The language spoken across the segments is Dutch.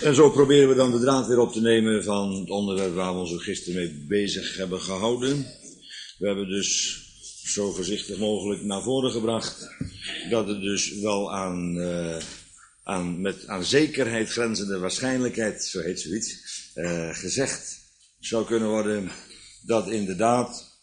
En zo proberen we dan de draad weer op te nemen van het onderwerp waar we ons ook gisteren mee bezig hebben gehouden. We hebben dus zo voorzichtig mogelijk naar voren gebracht dat het dus wel aan zekerheid grenzende waarschijnlijkheid, zo heet zoiets, gezegd zou kunnen worden dat inderdaad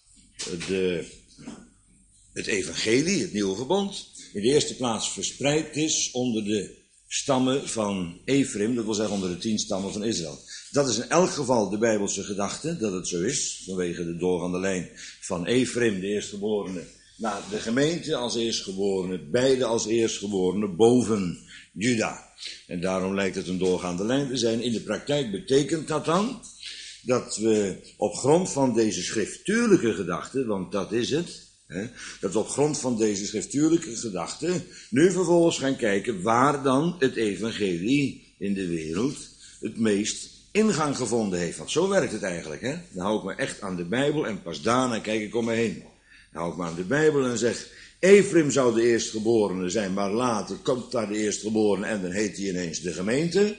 het evangelie, het nieuwe verbond, in de eerste plaats verspreid is onder de stammen van Efraim, dat wil zeggen onder de 10 stammen van Israël. Dat is in elk geval de Bijbelse gedachte, dat het zo is, vanwege de doorgaande lijn van Efraim, de eerstgeborene, naar de gemeente als eerstgeborene, beide als eerstgeborene, boven Juda. En daarom lijkt het een doorgaande lijn te zijn. In de praktijk betekent dat dan dat we op grond van deze schriftuurlijke gedachte, want dat is het, dat we op grond van deze schriftuurlijke gedachte nu vervolgens gaan kijken waar dan het evangelie in de wereld het meest ingang gevonden heeft. Want zo werkt het eigenlijk. Dan hou ik me echt aan de Bijbel en pas daarna kijk ik om me heen. Dan hou ik me aan de Bijbel en zeg, Efraim zou de eerstgeborene zijn, maar later komt daar de eerstgeborene en dan heet hij ineens de gemeente.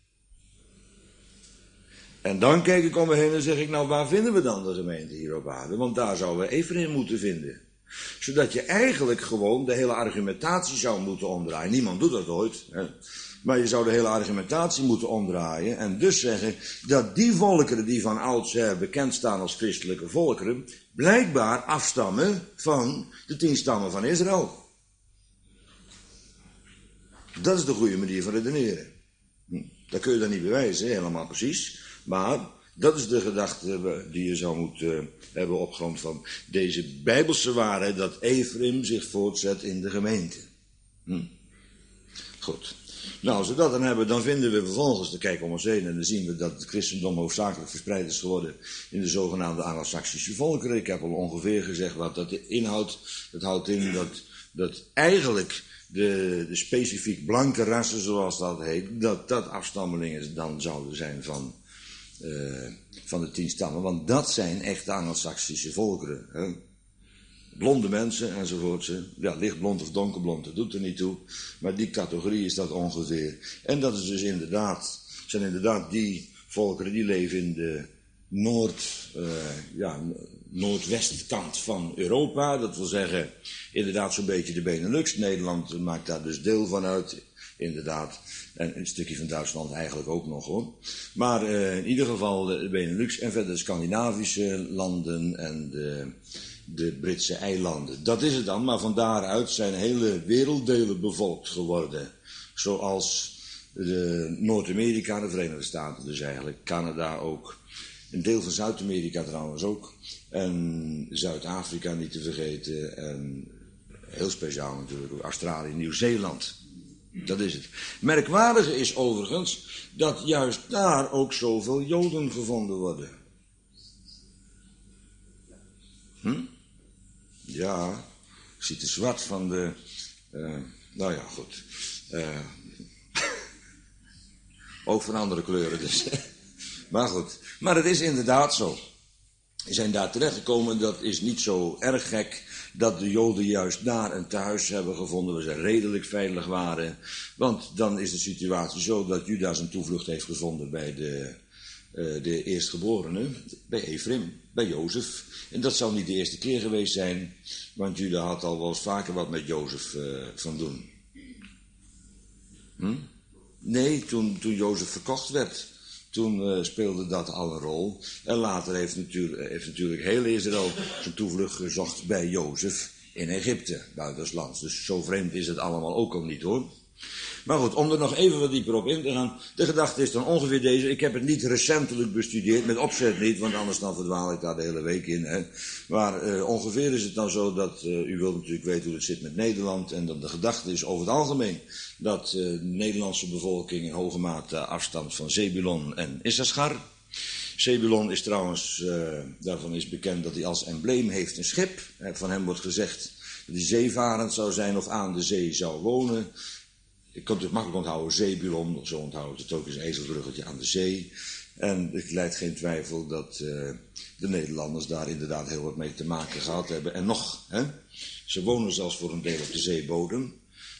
En dan kijk ik om me heen en zeg ik, nou waar vinden we dan de gemeente hier op aarde? Want daar zouden we Efraim moeten vinden. Zodat je eigenlijk gewoon de hele argumentatie zou moeten omdraaien. Niemand doet dat ooit. Maar je zou de hele argumentatie moeten omdraaien. En dus zeggen dat die volkeren die van oudsher bekend staan als christelijke volkeren, blijkbaar afstammen van de 10 stammen van Israël. Dat is de goede manier van redeneren. Dat kun je dan niet bewijzen, helemaal precies. Maar dat is de gedachte die je zou moeten hebben op grond van deze Bijbelse waarheid, dat Efraim zich voortzet in de gemeente. Goed. Nou, als we dat dan hebben, dan vinden we vervolgens, dan kijken we om ons heen en dan zien we dat het christendom hoofdzakelijk verspreid is geworden in de zogenaamde Anglo-Saxische volkeren. Ik heb al ongeveer gezegd wat dat inhoudt. Het houdt in dat eigenlijk de specifiek blanke rassen, zoals dat heet, dat afstammelingen dan zouden zijn van de 10 stammen. Want dat zijn echte Anglo-Saxische volkeren. Hè? Blonde mensen enzovoort. Ja, lichtblond of donkerblond, dat doet er niet toe. Maar die categorie is dat ongeveer. En dat is dus zijn inderdaad die volkeren die leven in de noordwestkant van Europa. Dat wil zeggen, inderdaad zo'n beetje de Benelux. Nederland maakt daar dus deel van uit. Inderdaad. En een stukje van Duitsland eigenlijk ook nog hoor. Maar in ieder geval de Benelux en verder de Scandinavische landen en de Britse eilanden. Dat is het dan, maar van daaruit zijn hele werelddelen bevolkt geworden. Zoals Noord-Amerika, de Verenigde Staten dus eigenlijk, Canada ook. Een deel van Zuid-Amerika trouwens ook. En Zuid-Afrika niet te vergeten. En heel speciaal natuurlijk ook Australië, Nieuw-Zeeland. Dat is het. Merkwaardige is overigens dat juist daar ook zoveel Joden gevonden worden. Ja, ik zie de zwart van de... nou ja, goed. Ook van andere kleuren dus. Maar goed. Maar het is inderdaad zo. We zijn daar terechtgekomen, dat is niet zo erg gek, dat de Joden juist daar een thuis hebben gevonden waar ze redelijk veilig waren. Want dan is de situatie zo dat Juda zijn toevlucht heeft gevonden bij de eerstgeborene, bij Efraim, bij Jozef. En dat zou niet de eerste keer geweest zijn, want Juda had al wel eens vaker wat met Jozef van doen. Nee, toen Jozef verkocht werd, toen speelde dat al een rol. En later heeft natuurlijk heel Israël zijn toevlucht gezocht bij Jozef in Egypte, buitenslands. Dus zo vreemd is het allemaal ook al niet hoor. Maar goed, om er nog even wat dieper op in te gaan. De gedachte is dan ongeveer deze. Ik heb het niet recentelijk bestudeerd, met opzet niet, want anders dan verdwaal ik daar de hele week in. Hè. Maar ongeveer is het dan zo dat, u wilt natuurlijk weten hoe het zit met Nederland. En dat de gedachte is over het algemeen dat de Nederlandse bevolking in hoge mate afstamt van Zebulon en Issachar. Zebulon is trouwens, daarvan is bekend dat hij als embleem heeft een schip. Van hem wordt gezegd dat hij zeevarend zou zijn of aan de zee zou wonen. Ik kan het makkelijk onthouden, Zebulon, zo onthoud het ook, is een ezelbruggetje aan de zee. En het leidt geen twijfel dat de Nederlanders daar inderdaad heel wat mee te maken gehad hebben. En nog, ze wonen zelfs voor een deel op de zeebodem.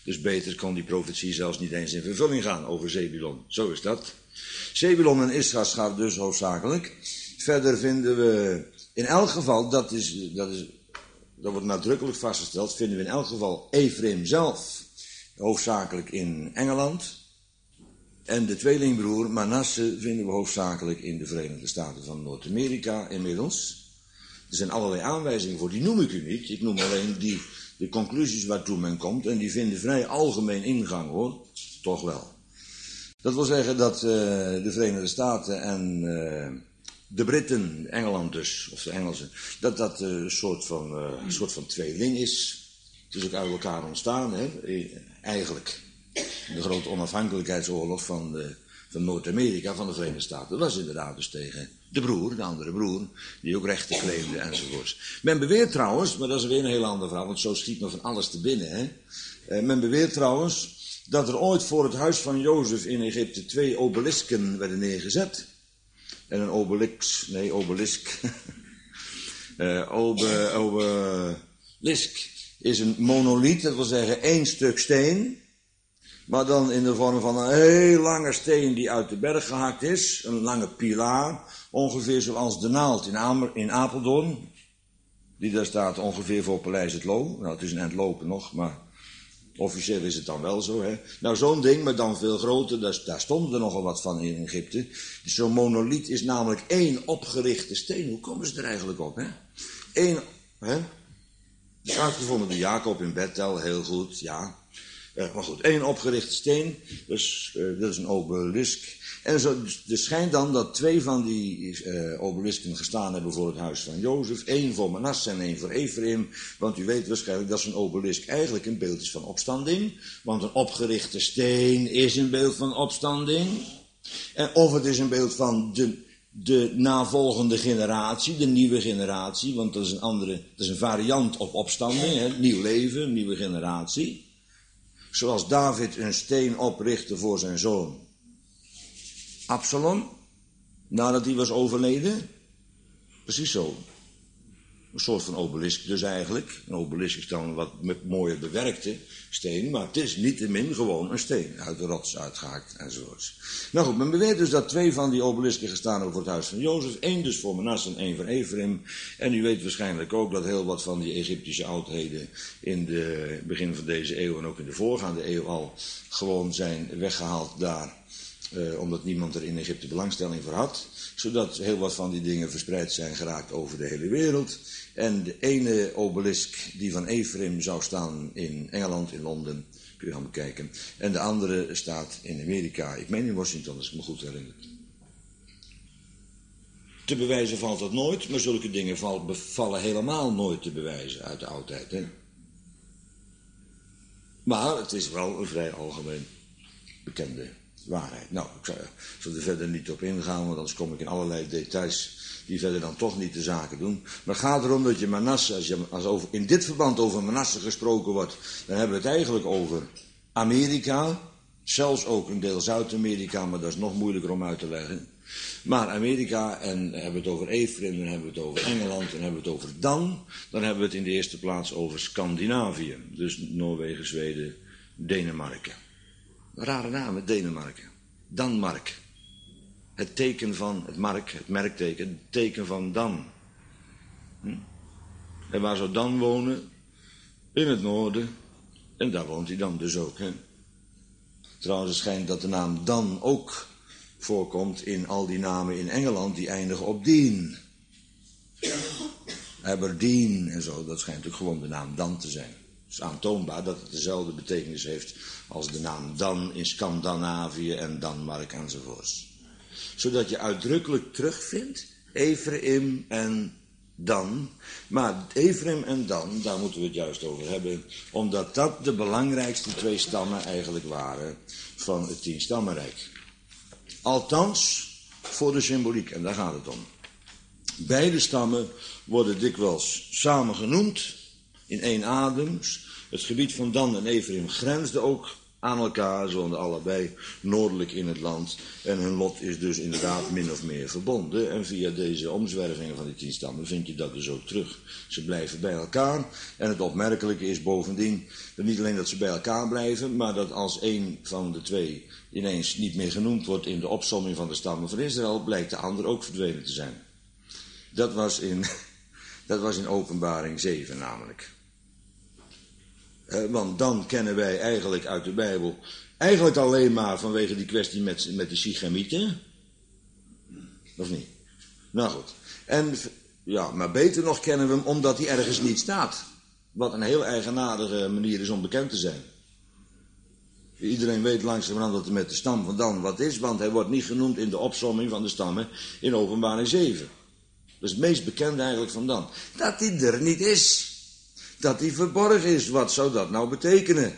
Dus beter kon die profetie zelfs niet eens in vervulling gaan over Zebulon. Zo is dat. Zebulon en Issachar dus hoofdzakelijk. Verder vinden we in elk geval, dat wordt nadrukkelijk vastgesteld, vinden we in elk geval Efraïm zelf hoofdzakelijk in Engeland. En de tweelingbroer Manasse vinden we hoofdzakelijk in de Verenigde Staten van Noord-Amerika inmiddels. Er zijn allerlei aanwijzingen voor, die noem ik u niet. Ik noem alleen de conclusies waartoe men komt. En die vinden vrij algemeen ingang hoor, toch wel. Dat wil zeggen dat de Verenigde Staten en de Britten, Engeland dus, of de Engelsen, dat een soort van tweeling is. Het is ook uit elkaar ontstaan, hè, eigenlijk. De grote onafhankelijkheidsoorlog van Noord-Amerika, van de Verenigde Staten. Dat was inderdaad dus tegen de andere broer, die ook rechten claimde enzovoorts. Men beweert trouwens, maar dat is weer een heel ander verhaal, want zo schiet me van alles te binnen. Hè. Men beweert trouwens dat er ooit voor het huis van Jozef in Egypte 2 obelisken werden neergezet. En een obelisk. Obelisk is een monoliet, dat wil zeggen 1 stuk steen. Maar dan in de vorm van een heel lange steen die uit de berg gehakt is. Een lange pilaar, ongeveer zoals de naald in Apeldoorn. Die daar staat ongeveer voor Paleis het Loo. Nou, het is een eind lopen nog, maar officieel is het dan wel zo. Hè? Nou, zo'n ding, maar dan veel groter, daar stond er nogal wat van in Egypte. Dus zo'n monoliet is namelijk 1 opgerichte steen. Hoe komen ze er eigenlijk op, hè? 1, hè? Dat is uitgevonden door Jacob in Bethel, heel goed, ja. Maar goed, 1 opgerichte steen, dus dat is een obelisk. En zo, er schijnt dan dat 2 van die obelisken gestaan hebben voor het huis van Jozef. 1 voor Manasse en 1 voor Efraïm. Want u weet waarschijnlijk dat zo'n obelisk eigenlijk een beeld is van opstanding. Want een opgerichte steen is een beeld van opstanding. En of het is een beeld van de navolgende generatie, de nieuwe generatie. Want dat is een variant op opstanding, hè, nieuw leven, nieuwe generatie. Zoals David een steen oprichtte voor zijn zoon Absalom, nadat hij was overleden. Precies zo. Een soort van obelisk dus eigenlijk. Een obelisk is dan een wat mooier bewerkte steen, maar het is niettemin gewoon een steen. Uit de rots uitgehakt enzovoorts. Nou goed, men beweert dus dat 2 van die obelisken gestaan hebben voor het huis van Jozef. 1 dus voor Manasse en 1 voor Efraïm. En u weet waarschijnlijk ook dat heel wat van die Egyptische oudheden in de begin van deze eeuw en ook in de voorgaande eeuw al gewoon zijn weggehaald daar. Omdat niemand er in Egypte belangstelling voor had. Zodat heel wat van die dingen verspreid zijn geraakt over de hele wereld. En de ene obelisk die van Efraïm zou staan in Engeland, in Londen, kun je gaan bekijken. En de andere staat in Amerika, ik meen in Washington, als ik me goed herinner. Te bewijzen valt dat nooit, maar zulke dingen vallen helemaal nooit te bewijzen uit de oudheid. Hè? Maar het is wel een vrij algemeen bekende waarheid. Nou, ik zal er verder niet op ingaan, want anders kom ik in allerlei details die verder dan toch niet de zaken doen. Maar het gaat erom dat je Manasse, als in dit verband over Manasse gesproken wordt, dan hebben we het eigenlijk over Amerika, zelfs ook een deel Zuid-Amerika, maar dat is nog moeilijker om uit te leggen. Maar Amerika, en dan hebben we het over Efraïm, dan hebben we het over Engeland, dan hebben we het over dan hebben we het in de eerste plaats over Scandinavië. Dus Noorwegen, Zweden, Denemarken. Rare namen, Denemarken. Danmark. Het teken van, het merkteken, het teken van Dan. En waar zou Dan wonen? In het noorden. En daar woont hij dan dus ook. Hè? Trouwens, het schijnt dat de naam Dan ook voorkomt in al die namen in Engeland die eindigen op Dien. Aberdeen en zo, dat schijnt ook gewoon de naam Dan te zijn. Het is aantoonbaar dat het dezelfde betekenis heeft als de naam Dan in Scandinavië en Danmark enzovoorts. Zodat je uitdrukkelijk terugvindt Efraïm en Dan. Maar Efraïm en Dan, daar moeten we het juist over hebben. Omdat dat de belangrijkste 2 stammen eigenlijk waren van het 10-stammenrijk. Althans, voor de symboliek, en daar gaat het om. Beide stammen worden dikwijls samen genoemd in 1 adem. Het gebied van Dan en Efraïm grensde ook aan elkaar. Ze woonden allebei noordelijk in het land. En hun lot is dus inderdaad min of meer verbonden. En via deze omzwervingen van die 10 stammen vind je dat dus ook terug. Ze blijven bij elkaar. En het opmerkelijke is bovendien dat niet alleen dat ze bij elkaar blijven, maar dat als een van de twee ineens niet meer genoemd wordt in de opsomming van de stammen van Israël, blijkt de ander ook verdwenen te zijn. Dat was in Openbaring 7 namelijk. Want dan kennen wij eigenlijk uit de Bijbel eigenlijk alleen maar vanwege die kwestie met de Sichemieten. Of niet? Nou goed. En ja, maar beter nog kennen we hem omdat hij ergens niet staat. Wat een heel eigenaardige manier is om bekend te zijn. Iedereen weet langzamerhand dat het met de stam van Dan wat is, want hij wordt niet genoemd in de opsomming van de stammen in Openbaring 7. Dat is het meest bekende eigenlijk van Dan. Dat hij er niet is. Dat hij verborgen is. Wat zou dat nou betekenen?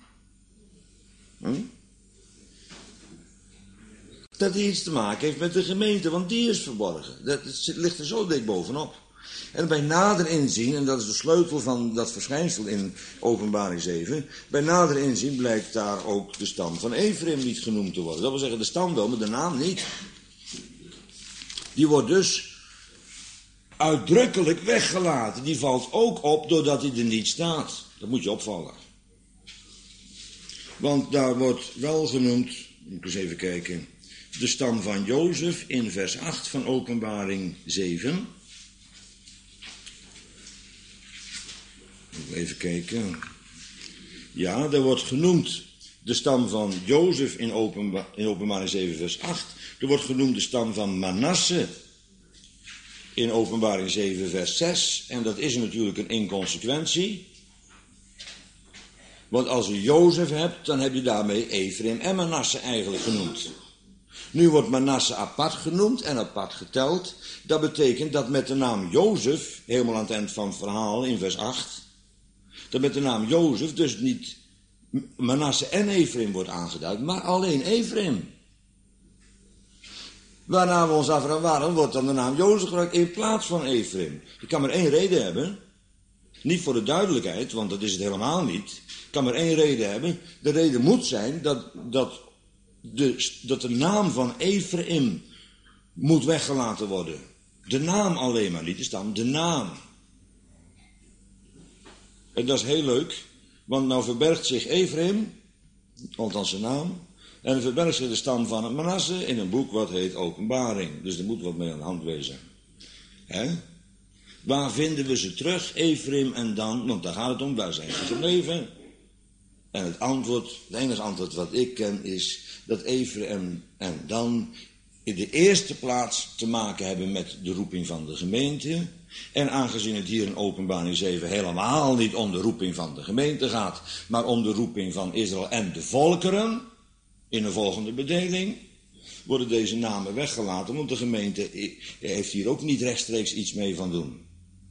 Dat hij iets te maken heeft met de gemeente, want die is verborgen. Dat ligt er zo dik bovenop. En bij nader inzien, en dat is de sleutel van dat verschijnsel in Openbaring 7, bij nader inzien blijkt daar ook de stam van Ephraim niet genoemd te worden. Dat wil zeggen, de stam wel, maar de naam niet. Die wordt dus uitdrukkelijk weggelaten. Die valt ook op doordat hij er niet staat. Dat moet je opvallen. Want daar wordt wel genoemd, moet ik eens even kijken, de stam van Jozef in vers 8 van Openbaring 7. Even kijken. Ja, daar wordt genoemd de stam van Jozef in Openbaring 7 vers 8. Er wordt genoemd de stam van Manasse in Openbaring 7 vers 6. En dat is natuurlijk een inconsequentie. Want als je Jozef hebt, dan heb je daarmee Ephraim en Manasse eigenlijk genoemd. Nu wordt Manasse apart genoemd en apart geteld. Dat betekent dat met de naam Jozef, helemaal aan het eind van het verhaal in vers 8... dat met de naam Jozef dus niet Manasse en Ephraim wordt aangeduid, maar alleen Ephraim. Waarna we ons afvragen, waarom wordt dan de naam Jozef gebruikt in plaats van Ephraim? Je kan maar één reden hebben. Niet voor de duidelijkheid, want dat is het helemaal niet. Je kan maar één reden hebben. De reden moet zijn dat de naam van Ephraim moet weggelaten worden. De naam alleen maar, niet de stam, de naam. En dat is heel leuk, want nou verbergt zich Ephraim, althans zijn naam, en dan verbergt zich de stam van het Manasse in een boek wat heet Openbaring. Dus er moet wat mee aan de hand wezen. Waar vinden we ze terug, Ephraim en Dan? Want daar gaat het om, waar zijn ze gebleven? En het enige antwoord wat ik ken is dat Ephraim en Dan in de eerste plaats te maken hebben met de roeping van de gemeente. En aangezien het hier in Openbaring 7 helemaal niet om de roeping van de gemeente gaat, maar om de roeping van Israël en de volkeren, in een volgende bedeling, worden deze namen weggelaten, want de gemeente heeft hier ook niet rechtstreeks iets mee van doen.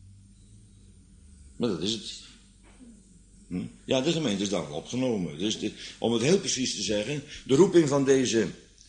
Maar dat is het. Ja, de gemeente is daar opgenomen. Dus om het heel precies te zeggen, de roeping van deze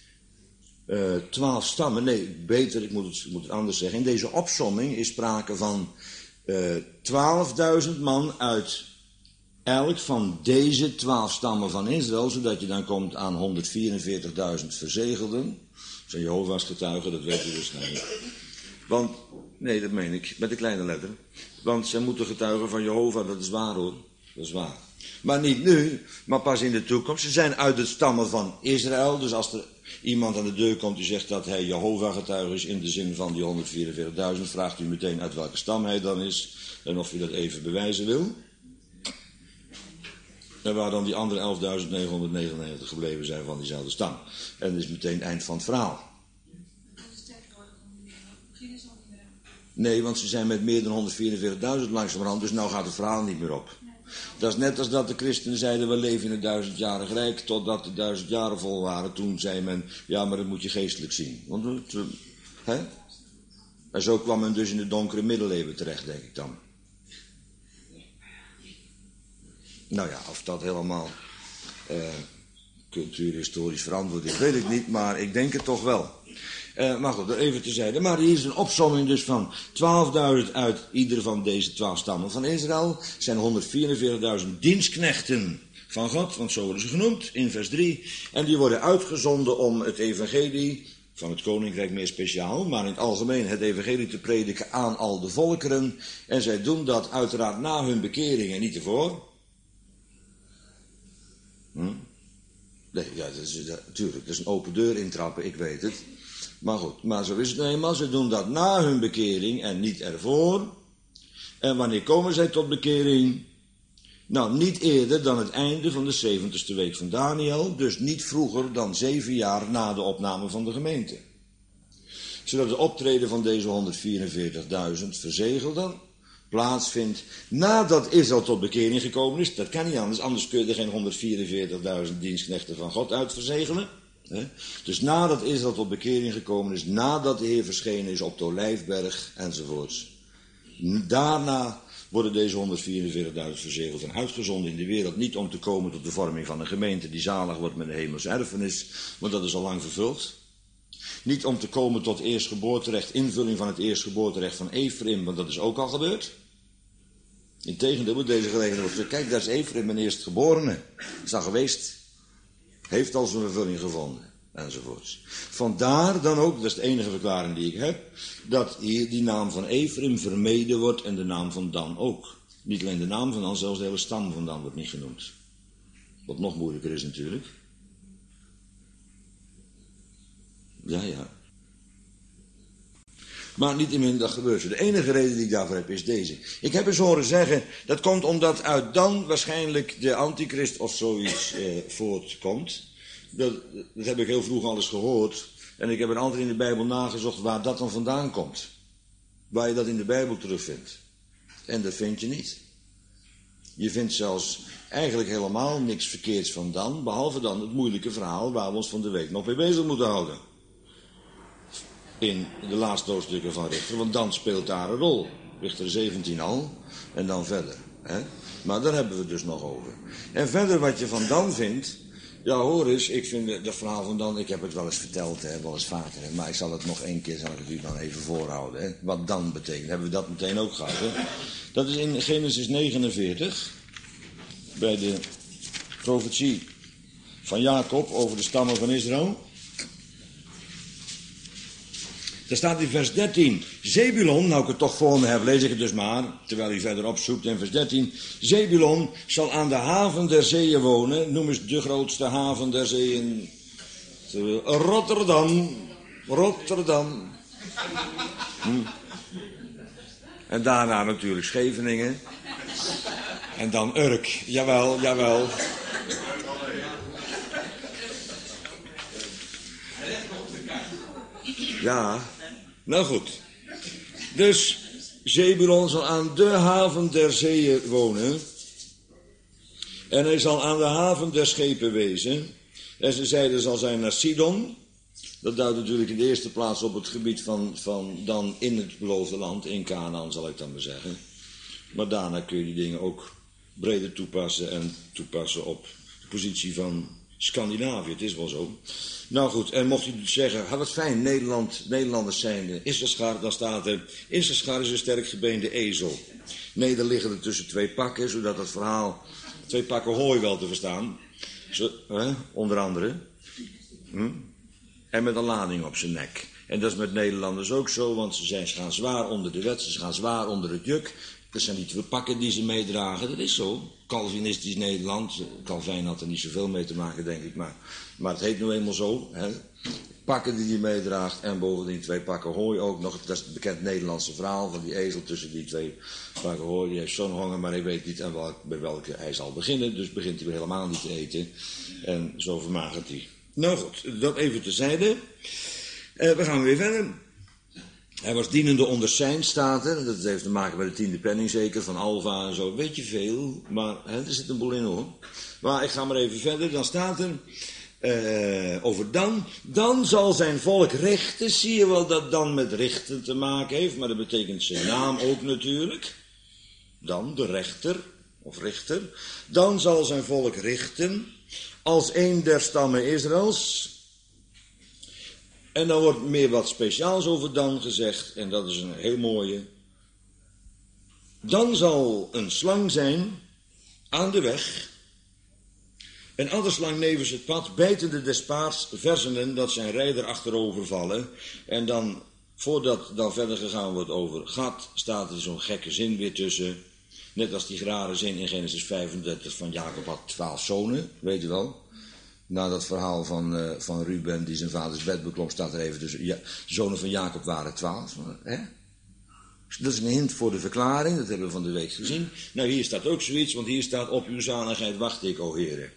12 stammen, nee, beter, ik moet het anders zeggen. In deze opsomming is sprake van 12.000 man uit elk van deze 12 stammen van Israël, zodat je dan komt aan 144.000 verzegelden. Dat zijn Jehovah's getuigen, dat weet u waarschijnlijk. Want, nee, dat meen ik, met een kleine letter. Want zij moeten getuigen van Jehovah, dat is waar hoor, dat is waar. Maar niet nu, maar pas in de toekomst. Ze zijn uit de stammen van Israël, dus als er iemand aan de deur komt die zegt dat hij Jehovah getuige is in de zin van die 144.000, vraagt u meteen uit welke stam hij dan is en of u dat even bewijzen wil. En waar dan die andere 11.999 gebleven zijn van diezelfde stam. En dat is meteen het eind van het verhaal. Nee, want ze zijn met meer dan 144.000 langzamerhand, dus nou gaat het verhaal niet meer op. Dat is net als dat de christenen zeiden, we leven in een 1000-jarig rijk, totdat de 1000 jaren vol waren. Toen zei men, ja, maar dat moet je geestelijk zien. Want, en zo kwam men dus in de donkere middeleeuwen terecht, denk ik dan. Nou ja, of dat helemaal cultuurhistorisch verantwoord is, weet ik niet, maar ik denk het toch wel. Maar goed, dat even terzijde. Maar hier is een opsomming dus van 12.000 uit ieder van deze 12 stammen van Israël. Zijn 144.000 dienstknechten van God, want zo worden ze genoemd in vers 3. En die worden uitgezonden om het evangelie van het koninkrijk meer speciaal, maar in het algemeen het evangelie te prediken aan al de volkeren. En zij doen dat uiteraard na hun bekering en niet ervoor. Nee, ja, natuurlijk, dat is een open deur intrappen, ik weet het. Maar goed, maar zo is het nou eenmaal. Ze doen dat na hun bekering en niet ervoor. En wanneer komen zij tot bekering? Nou, niet eerder dan het einde van de 70ste week van Daniel. Dus niet vroeger dan 7 jaar na de opname van de gemeente. Zodat het optreden van deze 144.000 verzegelden plaatsvindt nadat Israël tot bekering gekomen is. Dat kan niet anders, anders kun je er geen 144.000 dienstknechten van God uitverzegelen. Dus nadat Israël tot bekering gekomen is, nadat de Heer verschenen is op de Olijfberg enzovoorts. Daarna worden deze 144.000 verzegeld en uitgezonden in de wereld. Niet om te komen tot de vorming van een gemeente die zalig wordt met een hemelse erfenis, want dat is al lang vervuld. Niet om te komen tot eerstgeboorterecht, invulling van het eerstgeboorterecht van Efraïm, want dat is ook al gebeurd. Integendeel, met deze gelegenheid wordt kijk, daar is Efraïm mijn eerstgeborene. Is al geweest. Heeft al zijn vervulling gevonden. Enzovoorts. Vandaar dan ook, dat is de enige verklaring die ik heb, dat hier die naam van Efraïm vermeden wordt en de naam van Dan ook. Niet alleen de naam van Dan, zelfs de hele stam van Dan wordt niet genoemd. Wat nog moeilijker is natuurlijk. Ja. Maar niettemin, dat gebeurt zo. De enige reden die ik daarvoor heb is deze. Ik heb eens horen zeggen, dat komt omdat uit Dan waarschijnlijk de antichrist of zoiets voortkomt. Dat heb ik heel vroeg al eens gehoord. En ik heb er altijd in de Bijbel nagezocht waar dat dan vandaan komt. Waar je dat in de Bijbel terugvindt. En dat vind je niet. Je vindt zelfs eigenlijk helemaal niks verkeerds van Dan, behalve dan het moeilijke verhaal waar we ons van de week nog mee bezig moeten houden. In de laatste hoofdstukken van Richter, want Dan speelt daar een rol. Richter 17 al, en dan verder. Maar daar hebben we het dus nog over. En verder wat je van Dan vindt, ja hoor eens, ik vind dat verhaal van Dan, ik heb het wel eens verteld, wel eens vaker. Maar ik zal het nog één keer, zal ik het u dan even voorhouden. Wat Dan betekent, hebben we dat meteen ook gehad. Dat is in Genesis 49, bij de profetie van Jacob over de stammen van Israël. Daar staat in vers 13, Zebulon, nou ik het toch voor me heb, lees ik het dus maar, terwijl u verder opzoekt in vers 13. Zebulon zal aan de haven der zeeën wonen, noem eens de grootste haven der zeeën. Rotterdam. En daarna natuurlijk Scheveningen. En dan Urk, jawel. Ja, nou goed. Dus Zebulon zal aan de haven der zeeën wonen. En hij zal aan de haven der schepen wezen. En ze zeiden zal zijn naar Sidon. Dat duidt natuurlijk in de eerste plaats op het gebied van dan in het beloofde land, in Kanaan zal ik dan maar zeggen. Maar daarna kun je die dingen ook breder toepassen en toepassen op de positie van Scandinavië. Het is wel zo. Nou goed, en mocht u zeggen, wat fijn, Nederlanders zijn Issaschar, dan staat er, Issaschar is een sterk gebeende ezel. Nee, daar liggen er tussen 2 pakken, zodat het verhaal, 2 pakken hooi wel te verstaan. Onder andere. En met een lading op zijn nek. En dat is met Nederlanders ook zo, want ze gaan zwaar onder de wet, ze gaan zwaar onder het juk. Dat zijn die 2 pakken die ze meedragen, dat is zo. Calvinistisch Nederland, Calvijn had er niet zoveel mee te maken, denk ik, maar het heet nu eenmaal zo. Pakken die hij meedraagt en bovendien 2 pakken hooi ook nog. Dat is het bekend Nederlandse verhaal van die ezel tussen die 2 pakken hooi. Die heeft zo'n honger, maar hij weet niet bij welke hij zal beginnen, dus begint hij weer helemaal niet te eten. En zo vermagert hij. Nou goed, dat even terzijde. We gaan weer verder. Hij was dienende onder zijn staten. Dat heeft te maken met de 10e penning zeker, van Alva en zo. Weet je veel, maar er zit een boel in hoor. Maar ik ga maar even verder. Dan staat er over Dan. Dan zal zijn volk richten. Zie je wel dat Dan met richten te maken heeft. Maar dat betekent zijn naam ook natuurlijk. Dan, de rechter of richter. Dan zal zijn volk richten als een der stammen Israëls. En dan wordt meer wat speciaals over Dan gezegd. En dat is een heel mooie. Dan zal een slang zijn aan de weg. En al de slang nevens het pad, bijtende des paards, versenen dat zijn rijder achterover vallen. En dan, voordat dan verder gegaan wordt over gat, staat er zo'n gekke zin weer tussen. Net als die rare zin in Genesis 35 van Jacob had 12 zonen, weet je wel. Na dat verhaal van Ruben die zijn vaders bed beklom, staat er even tussen. Ja, de zonen van Jacob waren 12. Hè? Dat is een hint voor de verklaring, dat hebben we van de week gezien. Nou, hier staat ook zoiets, want hier staat: op uw zaligheid wacht ik, o Heere.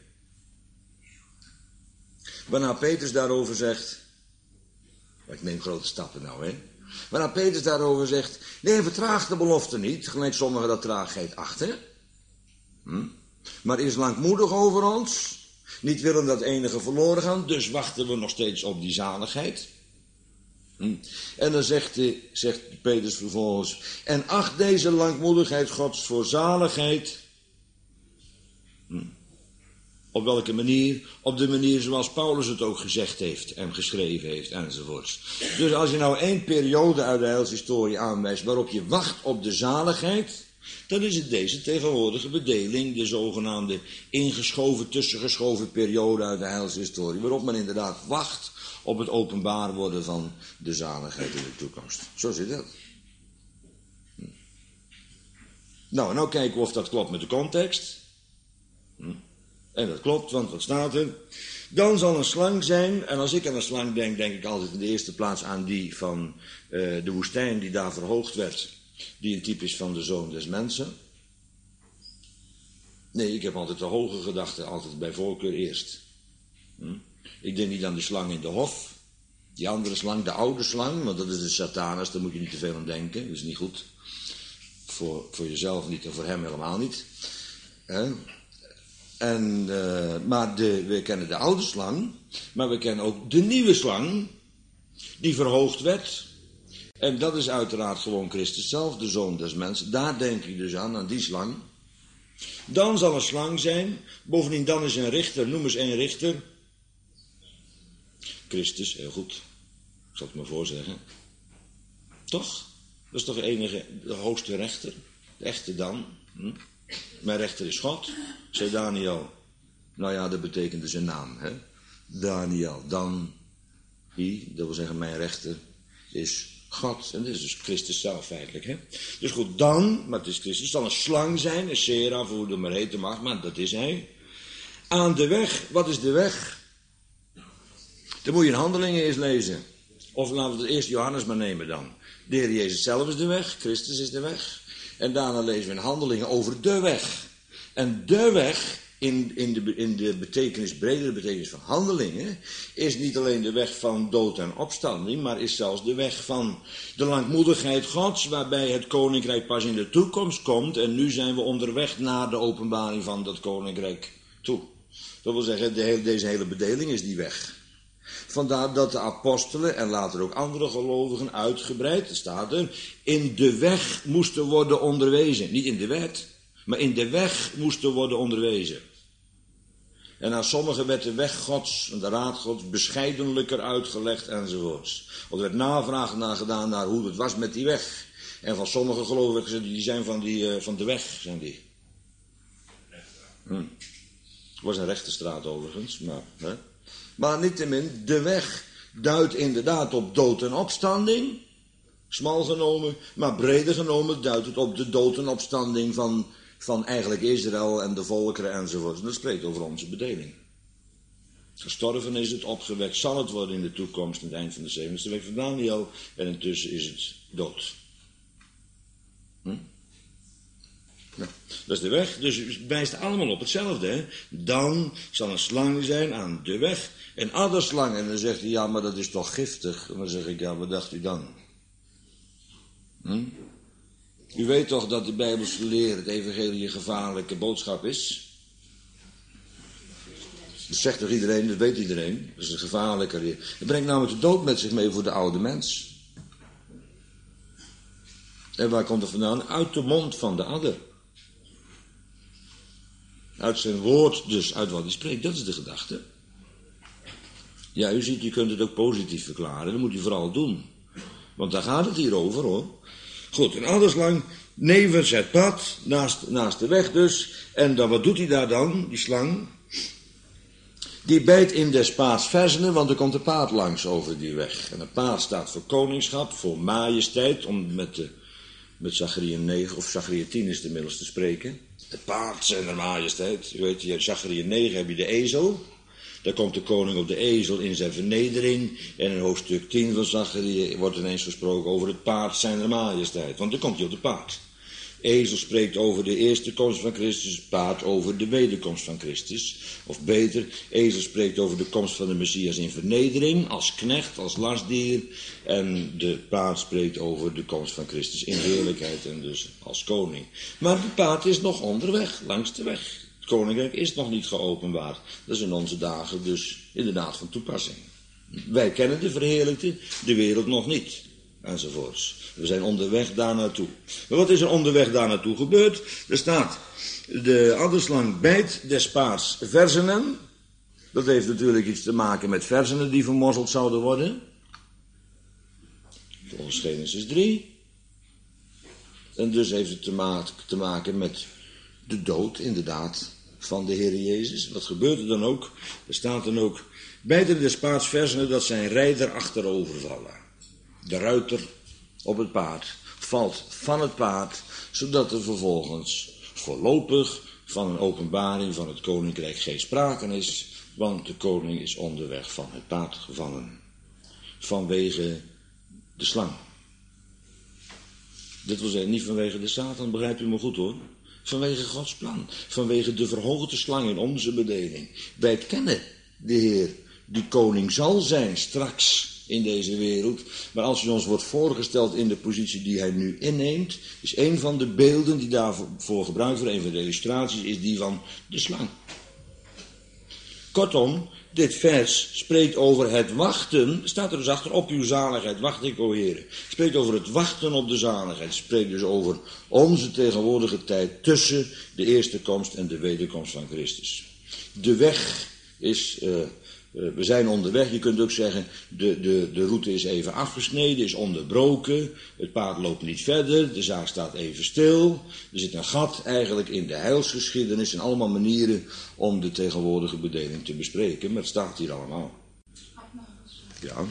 Waarna Petrus daarover zegt, ik neem grote stappen nou, hè. Waarna Petrus daarover zegt, nee, vertraag de belofte niet, gelijk sommigen dat traagheid achten. Maar is langmoedig over ons, niet willen dat enige verloren gaan, dus wachten we nog steeds op die zaligheid. En dan zegt Petrus vervolgens, en acht deze langmoedigheid Gods voor zaligheid. Op welke manier? Op de manier zoals Paulus het ook gezegd heeft en geschreven heeft enzovoorts. Dus als je nou één periode uit de heilshistorie aanwijst waarop je wacht op de zaligheid, dan is het deze tegenwoordige bedeling, de zogenaamde ingeschoven, tussengeschoven periode uit de heilshistorie, waarop men inderdaad wacht op het openbaar worden van de zaligheid in de toekomst. Zo zit dat. Nou kijken we of dat klopt met de context. En dat klopt, want wat staat er? Dan zal een slang zijn, en als ik aan een slang denk, denk ik altijd in de eerste plaats aan die van de woestijn die daar verhoogd werd. Die een type is van de zoon des mensen. Nee, ik heb altijd de hoge gedachte, altijd bij voorkeur eerst. Ik denk niet aan die slang in de hof. Die andere slang, de oude slang, want dat is de Satanus, daar moet je niet te veel aan denken. Dat is niet goed. Voor jezelf niet en voor hem helemaal niet. Maar we kennen de oude slang, maar we kennen ook de nieuwe slang, die verhoogd werd. En dat is uiteraard gewoon Christus zelf, de zoon des mensen. Daar denk ik dus aan die slang. Dan zal een slang zijn, bovendien dan is een richter, noem eens een richter. Christus, heel goed. Ik zal het maar voorzeggen. Toch? Dat is toch de hoogste rechter, de echte dan. Mijn rechter is God, zei Daniel. Nou ja, dat betekende zijn naam, hè. Daniel, dan, wie, dat wil zeggen mijn rechter, is God. En dat is dus Christus zelf feitelijk, hè. Dus goed, dan, maar het is Christus, zal een slang zijn, een seraf, hoe het maar heten mag, maar dat is hij. Aan de weg, wat is de weg? Dan moet je in Handelingen eens lezen. Of laten we het eerst Johannes maar nemen dan. De Heer Jezus zelf is de weg, Christus is de weg. En daarna lezen we in Handelingen over de weg. En de weg, in de betekenis, bredere betekenis van Handelingen, is niet alleen de weg van dood en opstanding, maar is zelfs de weg van de langmoedigheid Gods, waarbij het koninkrijk pas in de toekomst komt. En nu zijn we onderweg naar de openbaring van dat koninkrijk toe. Dat wil zeggen, deze hele bedeling is die weg. Vandaar dat de apostelen en later ook andere gelovigen uitgebreid, staat er, in de weg moesten worden onderwezen. Niet in de wet, maar in de weg moesten worden onderwezen. En aan sommigen werd de weg Gods, de raad Gods, bescheidenlijker uitgelegd enzovoorts. Er werd navraag naar gedaan naar hoe het was met die weg. En van sommige gelovigen, die zijn van de weg, zijn die. Het was een rechte straat overigens, maar... Hè? Maar niettemin, de weg duidt inderdaad op dood en opstanding. Smal genomen, maar breder genomen duidt het op de dood en opstanding van eigenlijk Israël en de volkeren enzovoort. En dat spreekt over onze bedeling. Gestorven is het, opgewekt zal het worden in de toekomst, aan het eind van de 7e week van Daniel. En intussen is het dood. Nou, dat is de weg, dus het wijst allemaal op hetzelfde. Hè? Dan zal een slang zijn aan de weg. En andere slang. En dan zegt hij, ja, maar dat is toch giftig. En dan zeg ik, ja, wat dacht u dan? U weet toch dat de Bijbelse leer, het evangelie, een gevaarlijke boodschap is? Dat zegt toch iedereen, dat weet iedereen. Dat is een gevaarlijke leer. Het brengt namelijk de dood met zich mee voor de oude mens. En waar komt het vandaan? Uit de mond van de adder. Uit zijn woord dus, uit wat hij spreekt. Dat is de gedachte. Ja, u ziet, u kunt het ook positief verklaren. Dat moet u vooral doen. Want daar gaat het hier over, hoor. Goed, een andere slang, nevens het pad, naast de weg dus. En dan, wat doet hij daar dan, die slang? Die bijt in des paards versenen, want er komt een paard langs over die weg. En een paard staat voor koningschap, voor majesteit, om met Zachariah 9 of Zachariah 10 is het inmiddels te spreken. Het paard zijn er majesteit. Je weet, in Zachariah 9 heb je de ezel. Daar komt de koning op de ezel in zijn vernedering. En in hoofdstuk 10 van Zachariah wordt ineens gesproken over het paard zijn er majesteit. Want dan komt hij op de paard. Ezel spreekt over de eerste komst van Christus, paard over de wederkomst van Christus. Of beter, ezel spreekt over de komst van de Messias in vernedering, als knecht, als lastdier. En de paard spreekt over de komst van Christus in heerlijkheid en dus als koning. Maar het paard is nog onderweg, langs de weg. Het koninkrijk is nog niet geopenbaard. Dat is in onze dagen dus inderdaad van toepassing. Wij kennen de verheerlijkte, de wereld nog niet. Enzovoorts. We zijn onderweg daar naartoe. Maar wat is er onderweg daar naartoe gebeurd? Er staat, de adderslang bijt des paards versenen. Dat heeft natuurlijk iets te maken met versenen die vermorzeld zouden worden. Volgens Genesis 3. En dus heeft het te maken met de dood, inderdaad, van de Heer Jezus. Wat gebeurt er dan ook? Er staat dan ook, bijten des paards versenen dat zijn rijder achterover vallen. De ruiter op het paard valt van het paard, zodat er vervolgens voorlopig van een openbaring van het koninkrijk geen sprake is, want de koning is onderweg van het paard gevallen. Vanwege de slang. Dit wil zeggen, niet vanwege de Satan, begrijpt u me goed hoor. Vanwege Gods plan. Vanwege de verhoogde slang in onze bedeling. Wij kennen de Heer, die koning zal zijn straks in deze wereld. Maar als hij ons wordt voorgesteld in de positie die hij nu inneemt, is een van de beelden die daarvoor gebruikt worden, een van de illustraties, is die van de slang. Kortom, dit vers spreekt over het wachten, staat er dus achter, op uw zaligheid, wacht ik, o Heer. Het spreekt over het wachten op de zaligheid. Het spreekt dus over onze tegenwoordige tijd tussen de eerste komst en de wederkomst van Christus. De weg is, we zijn onderweg, je kunt ook zeggen, de route is even afgesneden, is onderbroken, het paard loopt niet verder, de zaak staat even stil. Er zit een gat eigenlijk in de heilsgeschiedenis en allemaal manieren om de tegenwoordige bedeling te bespreken, maar het staat hier allemaal. Ja.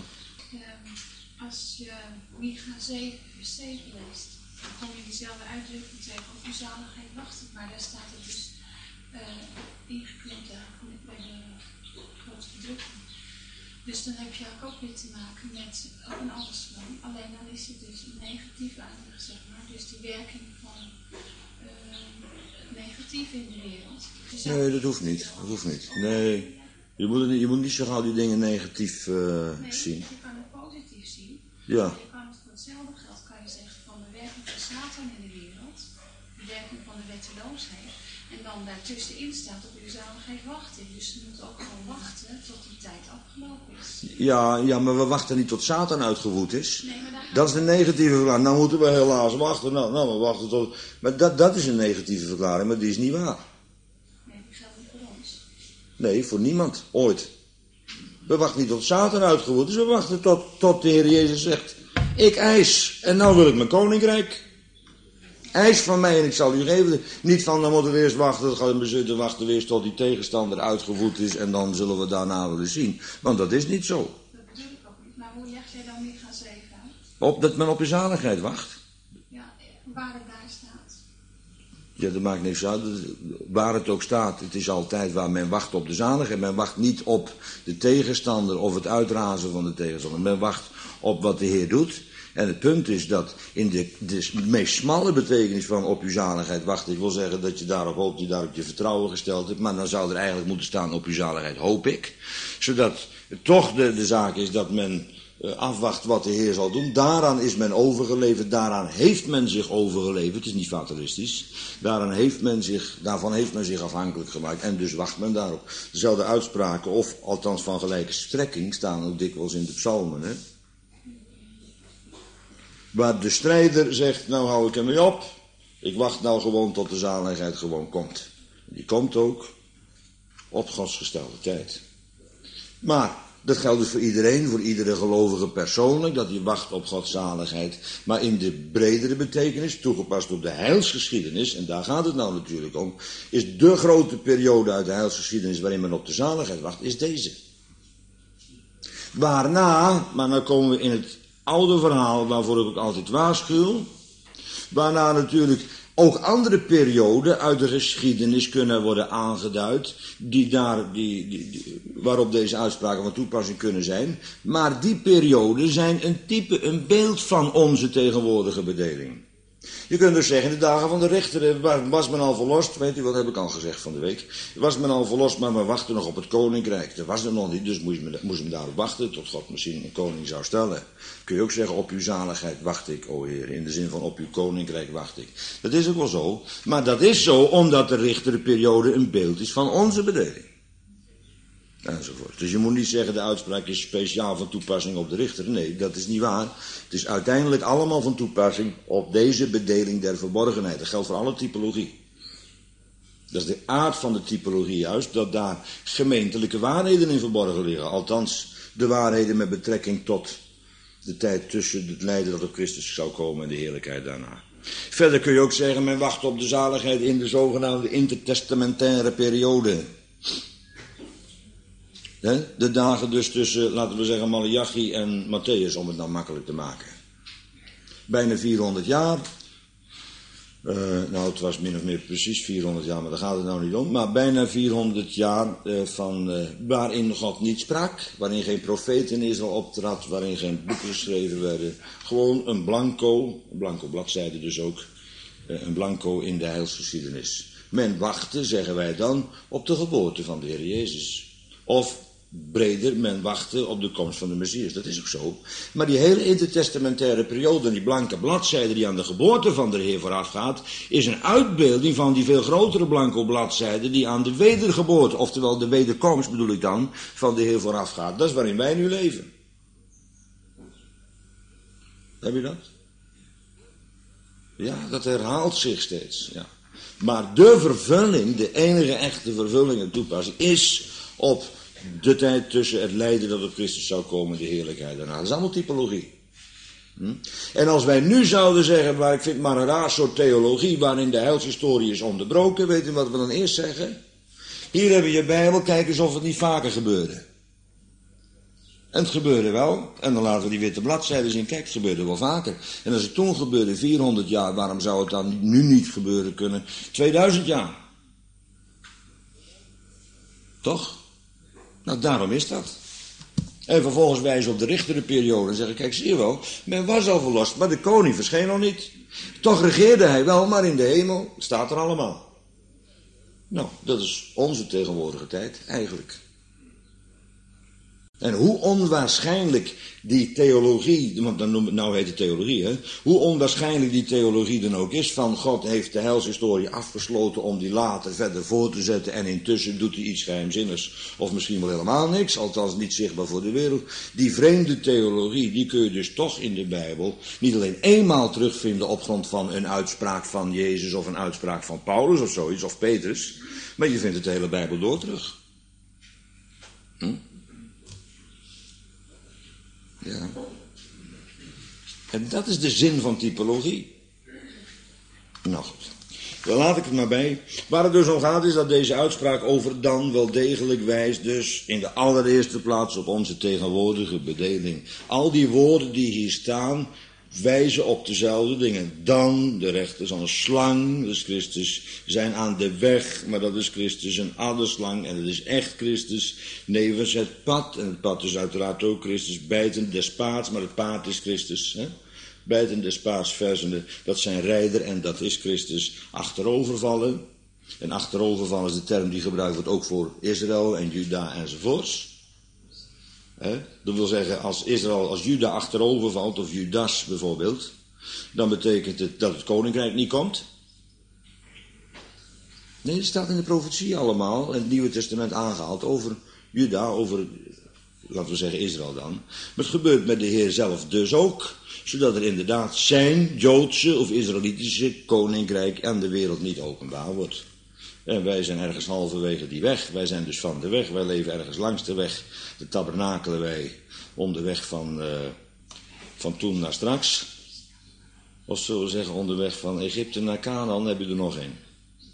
Als je Micha 7 vers 7 leest, dan kom je dezelfde uitdrukking tegen, op uw zaligheid wachten, maar daar staat het dus ingeklemd bij de grootste drukking. Dus dan heb je ook weer te maken met ook een adderslang, alleen dan is het dus een negatieve aandacht, zeg maar. Dus die werking van het negatieve in de wereld. Dus nee, dat hoeft niet. Dat hoeft niet. Nee, je moet niet zo gauw die dingen negatief zien. Je kan het positief zien. Ja. Je kan het voor hetzelfde geld kan je zeggen van de werking van Satan in de wereld, de werking van de wetteloosheid. En dan daartussenin staat op uw zaligheid wachten. Dus je moet ook gewoon wachten tot die tijd afgelopen is. Ja, maar we wachten niet tot Satan uitgewoed is. Nee, maar dat is de negatieve verklaring. Nou moeten we helaas wachten. Nou, we wachten tot. Maar dat is een negatieve verklaring, maar die is niet waar. Nee, die geldt niet voor ons. Nee, voor niemand. Ooit. We wachten niet tot Satan uitgewoed is. We wachten tot de Heer Jezus zegt, ik eis. En nou wil ik mijn koninkrijk. Eis van mij en ik zal u geven. Niet van, dan moeten we eerst wachten, dan gaan we wachten we eerst tot die tegenstander uitgevoerd is en dan zullen we daarna willen zien. Want dat is niet zo. Dat bedoel ik ook niet. Maar hoe leg jij dan Micha 7 uit? Op dat men op je zaligheid wacht. Ja, waar het daar staat. Ja, dat maakt niks uit. Waar het ook staat, het is altijd waar men wacht op de zaligheid. Men wacht niet op de tegenstander of het uitrazen van de tegenstander. Men wacht op wat de Heer doet. En het punt is dat in de meest smalle betekenis van op uw zaligheid wachten, ik wil zeggen dat je daarop hoopt, je daarop je vertrouwen gesteld hebt, maar dan zou er eigenlijk moeten staan op uw zaligheid hoop ik. Zodat het toch de zaak is dat men afwacht wat de Heer zal doen. Daaraan is men overgeleverd, daaraan heeft men zich overgeleverd, het is niet fatalistisch. Daarvan heeft men zich afhankelijk gemaakt en dus wacht men daarop. Dezelfde uitspraken, of althans van gelijke strekking, staan ook dikwijls in de psalmen, hè. Waar de strijder zegt, nou hou ik ermee op. Ik wacht nou gewoon tot de zaligheid gewoon komt. Die komt ook op Gods gestelde tijd. Maar Dat geldt dus voor iedereen, voor iedere gelovige persoonlijk, dat hij wacht op Gods zaligheid. Maar in de bredere betekenis, toegepast op de heilsgeschiedenis, en daar gaat het nou natuurlijk om, is de grote periode uit de heilsgeschiedenis waarin men op de zaligheid wacht, is deze. Waarna, maar dan komen we in het oude verhaal waarvoor ik ook altijd waarschuw, waarna natuurlijk ook andere perioden uit de geschiedenis kunnen worden aangeduid, waarop deze uitspraken van toepassing kunnen zijn. Maar die perioden zijn een type, een beeld van onze tegenwoordige bedeling. Je kunt dus zeggen, in de dagen van de rechter was men al verlost, weet u wat heb ik al gezegd van de week? Was men al verlost, maar men wachtte nog op het koninkrijk. Dat was er nog niet, dus moest men daarop wachten tot God misschien een koning zou stellen. Kun je ook zeggen, op uw zaligheid wacht ik, o Heer, in de zin van op uw koninkrijk wacht ik. Dat is ook wel zo, maar dat is zo omdat de richterperiode een beeld is van onze bedeling. Enzovoort. Dus je moet niet zeggen, de uitspraak is speciaal van toepassing op de richter. Nee, dat is niet waar. Het is uiteindelijk allemaal van toepassing op deze bedeling der verborgenheid. Dat geldt voor alle typologie. Dat is de aard van de typologie juist, dat daar gemeentelijke waarheden in verborgen liggen. Althans, de waarheden met betrekking tot de tijd tussen het lijden dat op Christus zou komen en de heerlijkheid daarna. Verder kun je ook zeggen, men wacht op de zaligheid in de zogenaamde intertestamentaire periode. De dagen dus tussen, laten we zeggen, Maleachi en Matthäus, om het nou makkelijk te maken. Bijna 400 jaar. Het was min of meer precies 400 jaar, maar daar gaat het nou niet om. Maar bijna 400 jaar waarin God niet sprak, waarin geen profeet in Israël optrad, waarin geen boeken geschreven werden. Gewoon een blanco bladzijde dus ook, een blanco in de heilsgeschiedenis. Men wachtte, zeggen wij dan, op de geboorte van de Heer Jezus. Of breder, men wachtte op de komst van de Messias. Dat is ook zo. Maar die hele intertestamentaire periode, die blanke bladzijde die aan de geboorte van de Heer vooraf gaat, is een uitbeelding van die veel grotere blanco bladzijde die aan de wedergeboorte, oftewel de wederkomst bedoel ik dan, van de Heer vooraf gaat. Dat is waarin wij nu leven. Heb je dat? Ja, dat herhaalt zich steeds. Ja. Maar de vervulling, de enige echte vervulling en toepassing, is op de tijd tussen het lijden dat op Christus zou komen, de heerlijkheid daarna. Dat is allemaal typologie. En als wij nu zouden zeggen, maar ik vind maar een raar soort theologie waarin de heilshistorie is onderbroken, weet u wat we dan eerst zeggen? Hier hebben we je Bijbel, kijk eens of het niet vaker gebeurde. En het gebeurde wel, en dan laten we die witte bladzijden zien, kijk, het gebeurde wel vaker. En als het toen gebeurde 400 jaar, waarom zou het dan nu niet gebeuren kunnen 2000 jaar? Toch? Nou, daarom is dat. En vervolgens wijzen op de richterperiode en zeggen, kijk, zie je wel, men was al verlost, maar de koning verscheen nog niet. Toch regeerde hij wel, maar in de hemel staat er allemaal. Nou, dat is onze tegenwoordige tijd, eigenlijk. En hoe onwaarschijnlijk die theologie, want nou heet het theologie, hè? Hoe onwaarschijnlijk die theologie dan ook is, van God heeft de heilshistorie afgesloten om die later verder voor te zetten en intussen doet hij iets geheimzinnigs, of misschien wel helemaal niks, althans niet zichtbaar voor de wereld. Die vreemde theologie, die kun je dus toch in de Bijbel niet alleen eenmaal terugvinden op grond van een uitspraak van Jezus of een uitspraak van Paulus of zoiets, of Petrus, maar je vindt het de hele Bijbel door terug. Ja. En dat is de zin van typologie. Nou goed, dan laat ik het maar bij. Waar het dus om gaat is dat deze uitspraak over dan wel degelijk wijst dus in de allereerste plaats op onze tegenwoordige bedeling. Al die woorden die hier staan wijzen op dezelfde dingen. Dan, de rechter is een slang, dat is Christus. Zijn aan de weg, maar dat is Christus. Een adderslang, en dat is echt Christus. Nevens het pad, en het pad is uiteraard ook Christus. Bijten des paards, maar het paard is Christus. Hè? Bijten des paards versende, dat zijn rijder en dat is Christus. Achterovervallen. En achterovervallen is de term die gebruikt wordt ook voor Israël en Juda enzovoorts. Dat wil zeggen, als Juda achterover valt, of Judas bijvoorbeeld, dan betekent het dat het koninkrijk niet komt. Nee, het staat in de profetie allemaal, in het Nieuwe Testament aangehaald, over Juda, over, laten we zeggen, Israël dan. Maar het gebeurt met de Heer zelf dus ook, zodat er inderdaad zijn Joodse of Israëlitische koninkrijk aan de wereld niet openbaar wordt. En wij zijn ergens halverwege die weg. Wij zijn dus van de weg. Wij leven ergens langs de weg. De tabernakelen wij onderweg van toen naar straks. Of zullen we zeggen onderweg van Egypte naar Canaan, heb je er nog één.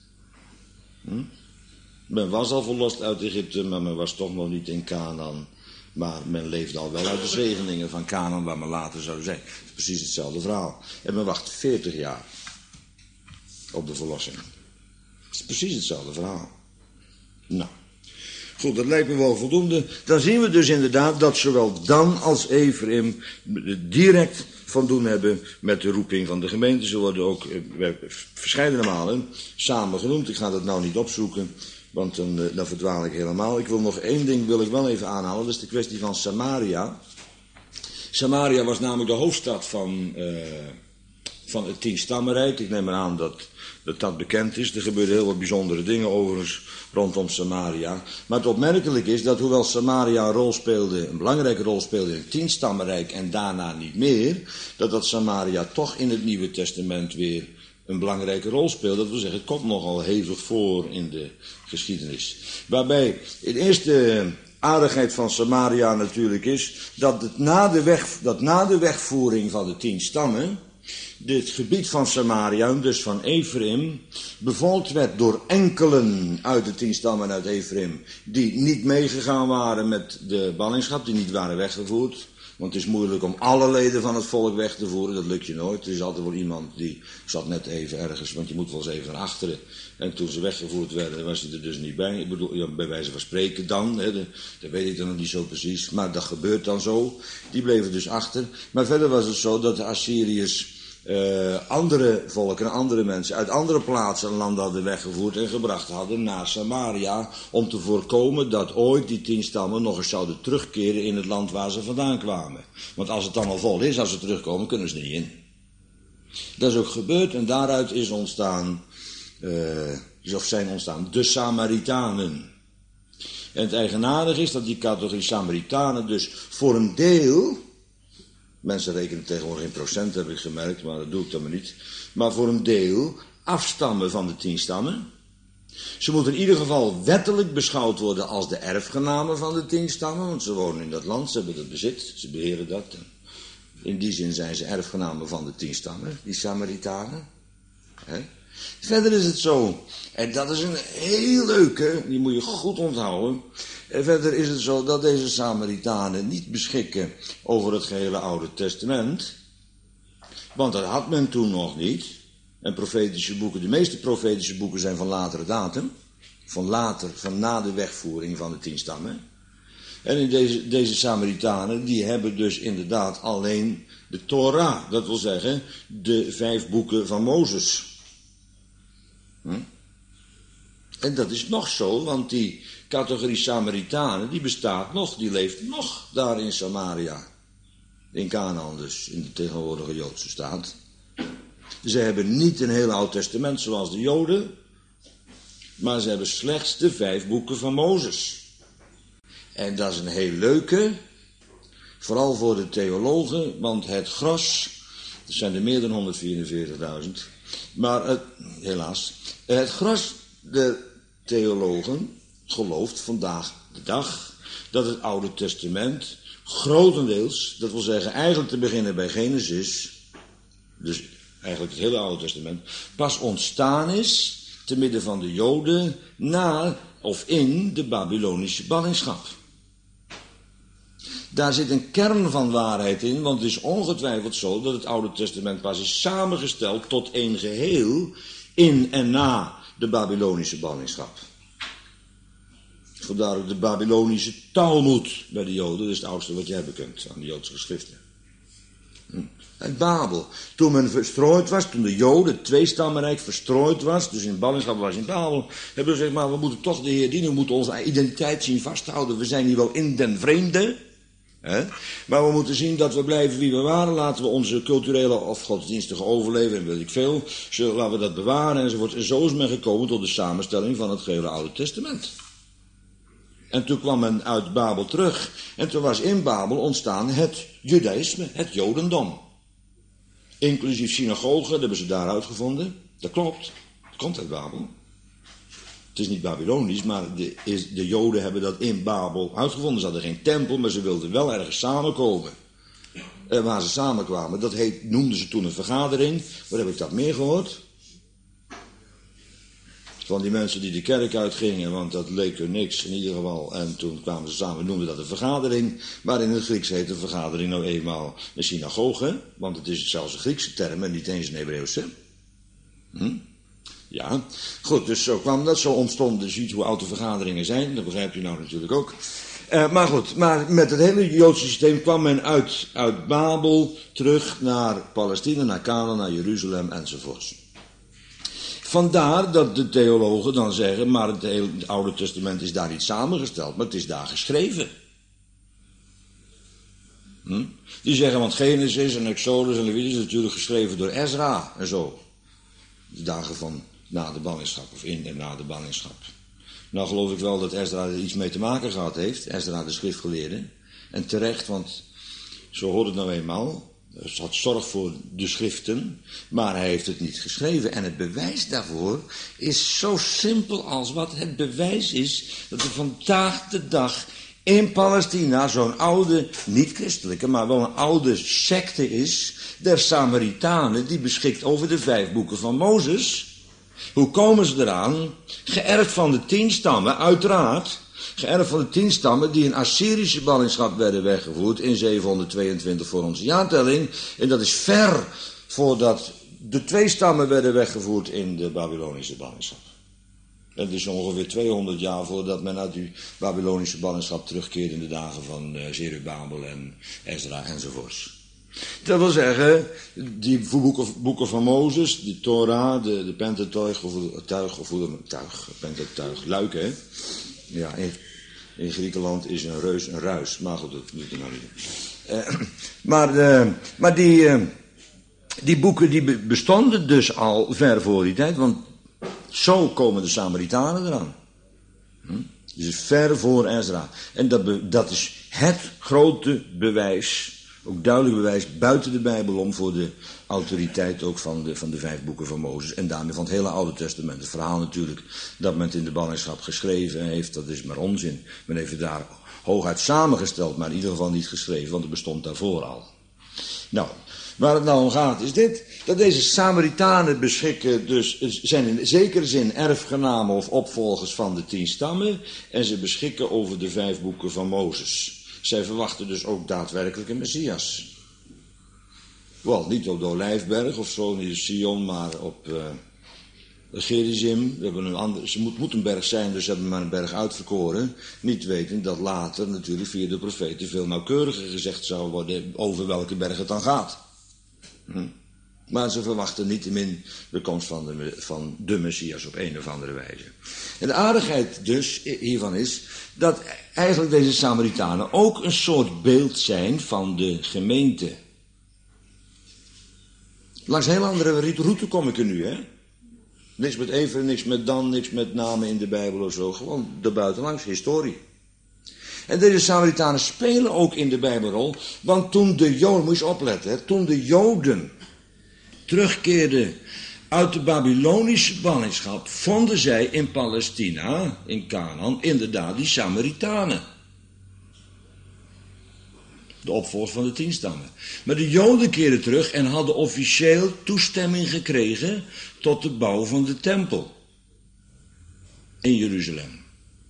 Men was al verlost uit Egypte, maar men was toch nog niet in Canaan. Maar men leefde al wel uit de zegeningen van Canaan, waar men later zou zijn. Het is precies hetzelfde verhaal. En men wacht 40 jaar op de verlossing. Het is precies hetzelfde verhaal. Nou, goed, dat lijkt me wel voldoende. Dan zien we dus inderdaad dat zowel Dan als Ephraim direct van doen hebben met de roeping van de gemeente. Ze worden ook verscheidene malen samen genoemd. Ik ga dat nou niet opzoeken, want dan verdwaal ik helemaal. Ik wil nog één ding wel even aanhalen. Dat is de kwestie van Samaria. Samaria was namelijk de hoofdstad van het 10-stammenrijk. Ik neem maar aan dat bekend is. Er gebeuren heel wat bijzondere dingen overigens rondom Samaria. Maar het opmerkelijk is dat hoewel Samaria een belangrijke rol speelde in het 10-stammenrijk en daarna niet meer, dat Samaria toch in het Nieuwe Testament weer een belangrijke rol speelt. Dat wil zeggen, het komt nogal hevig voor in de geschiedenis. Waarbij de eerste aardigheid van Samaria natuurlijk is dat na de wegvoering van de 10 stammen dit gebied van Samaria, dus van Ephraim, bevolkt werd door enkelen uit de 10 stammen uit Ephraim, die niet meegegaan waren met de ballingschap, die niet waren weggevoerd. Want het is moeilijk om alle leden van het volk weg te voeren, dat lukt je nooit. Er is altijd wel iemand die zat net even ergens, want je moet wel eens even naar achteren. En toen ze weggevoerd werden, was hij er dus niet bij. Ik bedoel, ja, bij wijze van spreken dan, dat weet ik dan nog niet zo precies. Maar dat gebeurt dan zo. Die bleven dus achter. Maar verder was het zo dat de Assyriërs andere volken, andere mensen uit andere plaatsen en landen hadden weggevoerd en gebracht hadden naar Samaria, om te voorkomen dat ooit die 10 stammen nog eens zouden terugkeren in het land waar ze vandaan kwamen. Want als het dan al vol is, als ze terugkomen, kunnen ze er niet in. Dat is ook gebeurd en daaruit is zijn ontstaan de Samaritanen. En het eigenaardige is dat die categorie Samaritanen dus voor een deel, mensen rekenen tegenwoordig in procent, heb ik gemerkt, maar dat doe ik dan maar niet. Maar voor een deel afstammen van de 10 stammen. Ze moeten in ieder geval wettelijk beschouwd worden als de erfgenamen van de 10 stammen. Want ze wonen in dat land, ze hebben dat bezit, ze beheren dat. In die zin zijn ze erfgenamen van de 10 stammen, die Samaritanen. Verder is het zo, en dat is een heel leuke, die moet je goed onthouden. En verder is het zo dat deze Samaritanen niet beschikken over het gehele Oude Testament. Want dat had men toen nog niet. En profetische boeken, de meeste profetische boeken zijn van latere datum. Van na de wegvoering van de 10 stammen. En in deze Samaritanen, die hebben dus inderdaad alleen de Torah. Dat wil zeggen, de 5 boeken van Mozes. En dat is nog zo, want die categorie Samaritanen, die bestaat nog, die leeft nog daar in Samaria. In Canaan dus, in de tegenwoordige Joodse staat. Ze hebben niet een heel Oud Testament zoals de Joden, maar ze hebben slechts de 5 boeken van Mozes. En dat is een heel leuke, vooral voor de theologen, want het gros, er zijn er meer dan 144.000, maar helaas, het gros de theologen gelooft vandaag de dag dat het Oude Testament grotendeels, dat wil zeggen eigenlijk te beginnen bij Genesis, dus eigenlijk het hele Oude Testament, pas ontstaan is te midden van de Joden na of in de Babylonische ballingschap. Daar zit een kern van waarheid in, want het is ongetwijfeld zo dat het Oude Testament pas is samengesteld tot één geheel in en na de Babylonische ballingschap. Vandaar ook de Babylonische Talmud bij de Joden, dat is het oudste wat je hebben kunt aan de Joodse geschriften. En Babel, toen men verstrooid was, toen de Joden, het 2-stammenrijk verstrooid was, dus in ballingschap was in Babel, hebben ze gezegd, maar we moeten toch de Heer dienen, we moeten onze identiteit zien vasthouden, we zijn hier wel in den vreemde, maar we moeten zien dat we blijven wie we waren, laten we onze culturele of godsdienstige overleven, en weet ik veel, laten we dat bewaren enzovoort. En zo is men gekomen tot de samenstelling van het gehele Oude Testament. En toen kwam men uit Babel terug. En toen was in Babel ontstaan het Judaïsme, het Jodendom. Inclusief synagogen, dat hebben ze daar uitgevonden. Dat klopt, het komt uit Babel. Het is niet Babylonisch, maar de Joden hebben dat in Babel uitgevonden. Ze hadden geen tempel, maar ze wilden wel ergens samenkomen. Waar ze samenkwamen, dat noemden ze toen een vergadering. Waar heb ik dat meer gehoord? Van die mensen die de kerk uitgingen, want dat leek er niks in ieder geval. En toen kwamen ze samen, noemden dat een vergadering. Maar in het Grieks heet een vergadering nou eenmaal een synagoge. Want het is zelfs een Griekse term en niet eens een Hebreeuwse. Ja, goed, dus zo kwam dat. Zo ontstond, dus ziet hoe oud de vergaderingen zijn. Dat begrijpt u nou natuurlijk ook. Maar goed, maar met het hele Joodse systeem kwam men uit Babel terug naar Palestina, naar Canaan, naar Jeruzalem enzovoorts. Vandaar dat de theologen dan zeggen, maar het Oude Testament is daar niet samengesteld, maar het is daar geschreven. Die zeggen, want Genesis en Exodus en Leviticus is natuurlijk geschreven door Ezra en zo. De dagen van na de ballingschap of in en na de ballingschap. Nou geloof ik wel dat Ezra er iets mee te maken gehad heeft, Ezra de schriftgeleerde. En terecht, want zo hoort het nou eenmaal. Hij had zorg voor de schriften, maar hij heeft het niet geschreven. En het bewijs daarvoor is zo simpel als wat. Het bewijs is dat er vandaag de dag in Palestina zo'n oude, niet christelijke, maar wel een oude secte is, der Samaritanen, die beschikt over de 5 boeken van Mozes. Hoe komen ze eraan? Geërfd van de 10 stammen, uiteraard. Geërfd van de 10 stammen die in Assyrische ballingschap werden weggevoerd in 722 voor onze jaartelling. En dat is ver voordat de 2 stammen werden weggevoerd in de Babylonische ballingschap. Het is ongeveer 200 jaar voordat men uit die Babylonische ballingschap terugkeerde in de dagen van Zerubabel en Ezra enzovoorts. Dat wil zeggen, die boeken van Mozes, de Torah, de Pentateuch, Pentateuch, luiken, hè? Ja, in Griekenland is een reus een ruis, maar goed, dat doet er nou niet. Maar die boeken die bestonden dus al ver voor die tijd, want zo komen de Samaritanen eraan. Dus ver voor Ezra. En dat is het grote bewijs, ook duidelijk bewijs buiten de Bijbel om voor de autoriteit ook van de 5 boeken van Mozes. En daarmee van het hele Oude Testament. Het verhaal natuurlijk dat men het in de ballingschap geschreven heeft, dat is maar onzin. Men heeft het daar hooguit samengesteld, maar in ieder geval niet geschreven, want het bestond daarvoor al. Nou, waar het nou om gaat is dit, dat deze Samaritanen beschikken, dus zijn in zekere zin erfgenamen of opvolgers van de 10 stammen, en ze beschikken over de 5 boeken van Mozes. Zij verwachten dus ook daadwerkelijk een Messias. Wel, niet op de Olijfberg of zo, niet in Sion, maar op Gerizim. We hebben ze moet een berg zijn, dus ze hebben maar een berg uitverkoren. Niet weten dat later natuurlijk via de profeten veel nauwkeuriger gezegd zou worden over welke berg het dan gaat. Maar ze verwachten niettemin de komst van de Messias op een of andere wijze. En de aardigheid dus hiervan is dat eigenlijk deze Samaritanen ook een soort beeld zijn van de gemeente. Langs een heel andere route kom ik er nu, hè. Niks met even, niks met dan, niks met namen in de Bijbel of zo. Gewoon de buitenlangs, historie. En deze Samaritanen spelen ook in de Bijbelrol. Want toen de Joden, moet je eens opletten, hè, toen de Joden terugkeerden uit de Babylonische ballingschap, vonden zij in Palestina, in Canaan, inderdaad die Samaritanen. De opvolgers van de 10 stammen. Maar de Joden keerden terug en hadden officieel toestemming gekregen tot de bouw van de tempel in Jeruzalem.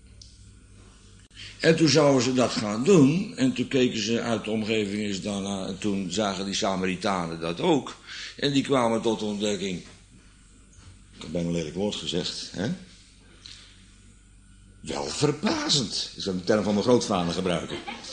En toen zouden ze dat gaan doen, en toen keken ze uit de omgeving eens daarna, en toen zagen die Samaritanen dat ook. En die kwamen tot de ontdekking, ik heb bijna een lelijk woord gezegd, hè? Wel verbazend. Ik zal de term van mijn grootvader gebruiken.